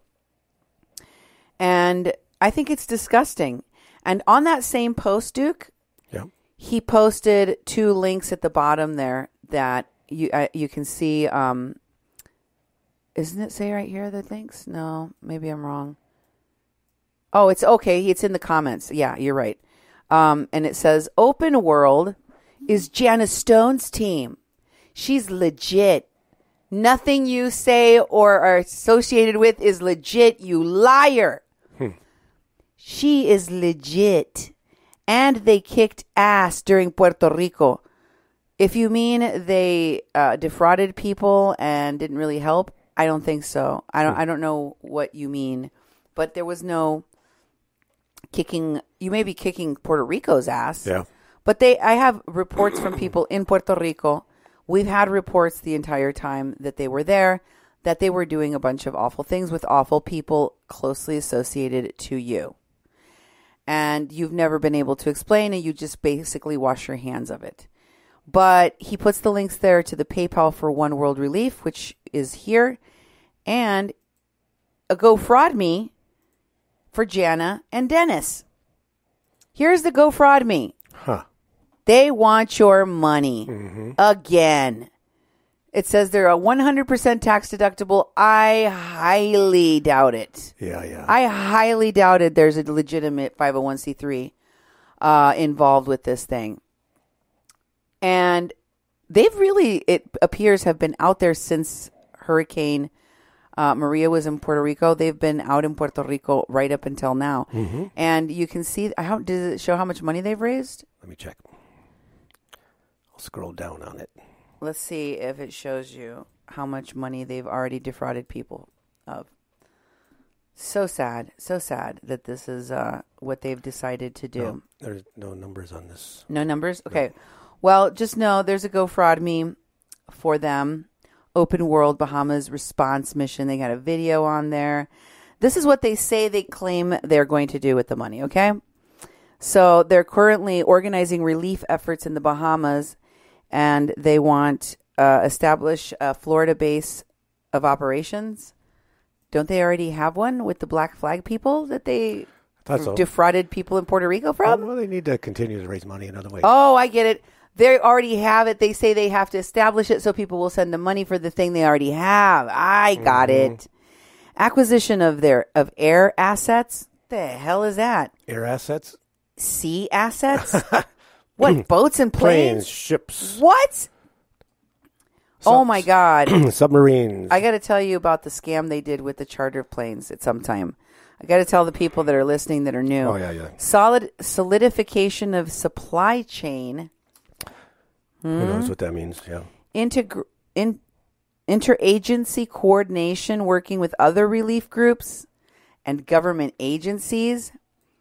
And I think it's disgusting. And on that same post, Duke, yeah. he posted two links at the bottom there that you uh, you can see. Um, isn't it say right here the links? No, maybe I'm wrong. Oh, it's okay. It's in the comments. Yeah, you're right. Um, and it says, Open World is Jana Stone's team. She's legit. Nothing you say or are associated with is legit, you liar. Hmm. She is legit. And they kicked ass during Puerto Rico. If you mean they uh, defrauded people and didn't really help, I don't think so. I don't. Hmm. I don't know what you mean, but there was no kicking. You may be kicking Puerto Rico's ass. Yeah. But they. I have reports from people in Puerto Rico. We've had reports the entire time that they were there, that they were doing a bunch of awful things with awful people closely associated to you. And you've never been able to explain, and you just basically wash your hands of it. But he puts the links there to the PayPal for One World Relief, which is here, and a GoFraudMe for Jana and Dennis. Here's the GoFraudMe. Huh. They want your money mm-hmm. again. It says they're a one hundred percent tax deductible. I highly doubt it. Yeah, yeah. I highly doubted there's a legitimate five oh one c three uh, involved with this thing. And they've really, it appears, have been out there since Hurricane uh, Maria was in Puerto Rico. They've been out in Puerto Rico right up until now. Mm-hmm. And you can see, how does it show how much money they've raised? Let me check. Scroll down on it. Let's see if it shows you how much money they've already defrauded people of. So sad, so sad that this is uh, what they've decided to do. No, there's no numbers on this. No numbers? Okay. No. Well, just know there's a GoFraudMe for them. Open World Bahamas Response Mission. They got a video on there. This is what they say they claim they're going to do with the money, okay? So they're currently organizing relief efforts in the Bahamas, and they want uh, establish a Florida base of operations. Don't they already have one with the Black Flag people that they so. defrauded people in Puerto Rico from? Well, they need to continue to raise money another way. Oh, I get it. They already have it. They say they have to establish it so people will send them money for the thing they already have. I got mm-hmm. it. Acquisition of their of air assets. The hell is that? Air assets? Sea assets? What, boats and planes? Planes, ships. What? Oh, my God. Submarines. I got to tell you about the scam they did with the charter planes at some time. I got to tell the people that are listening that are new. Oh, yeah, yeah. Solid solidification of supply chain. Hmm? Who knows what that means, yeah. Integ- in, interagency coordination, working with other relief groups and government agencies.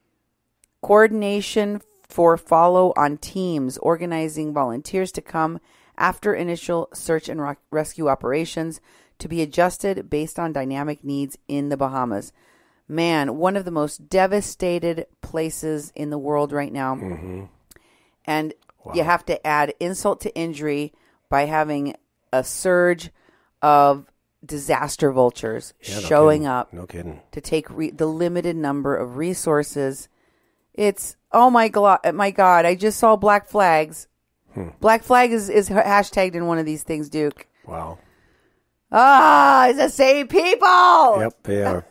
Coordination for follow on teams, organizing volunteers to come after initial search and re- rescue operations to be adjusted based on dynamic needs in the Bahamas. Man, one of the most devastated places in the world right now. Mm-hmm. And wow. you have to add insult to injury by having a surge of disaster vultures yeah, no showing kidding. up no kidding. to take re- the limited number of resources. It's, oh my God, my God, I just saw Black Flags. Hmm. Black Flag is, is hashtagged in one of these things, Duke. Wow. Ah, it's the same people. Yep, they are.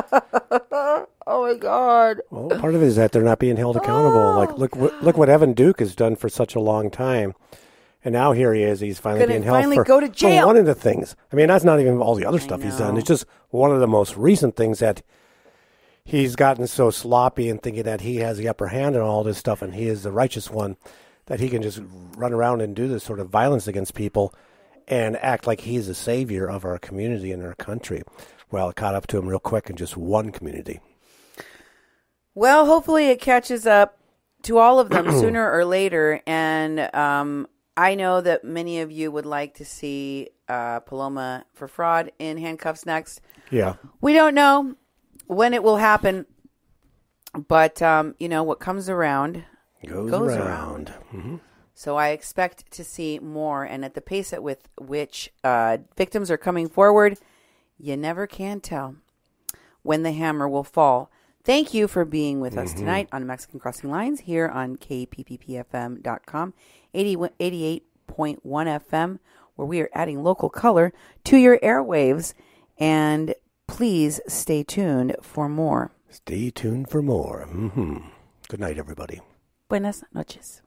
Oh my God. Well, part of it is that they're not being held accountable. Oh. Like, look, look what Evan Duke has done for such a long time, and now here he is. He's finally Gonna being held finally for, go to jail. for one of the things. I mean, that's not even all the other I stuff he's know. done. It's just one of the most recent things that he's gotten so sloppy and thinking that he has the upper hand and all this stuff, and he is the righteous one, that he can just run around and do this sort of violence against people and act like he's the savior of our community and our country. Well, it caught up to him real quick in just one community. Well, hopefully it catches up to all of them sooner or later. And um, I know that many of you would like to see uh, Paloma for fraud in handcuffs next. Yeah. We don't know when it will happen. But, um, you know, what comes around goes, goes around. around. Mm-hmm. So I expect to see more. And at the pace at with which uh, victims are coming forward, you never can tell when the hammer will fall. Thank you for being with us mm-hmm. tonight on Mexican Crossing Lines here on K P P P F M dot com, eighty-eight point one F M, where we are adding local color to your airwaves. And please stay tuned for more. Stay tuned for more. Mm-hmm. Good night, everybody. Buenas noches.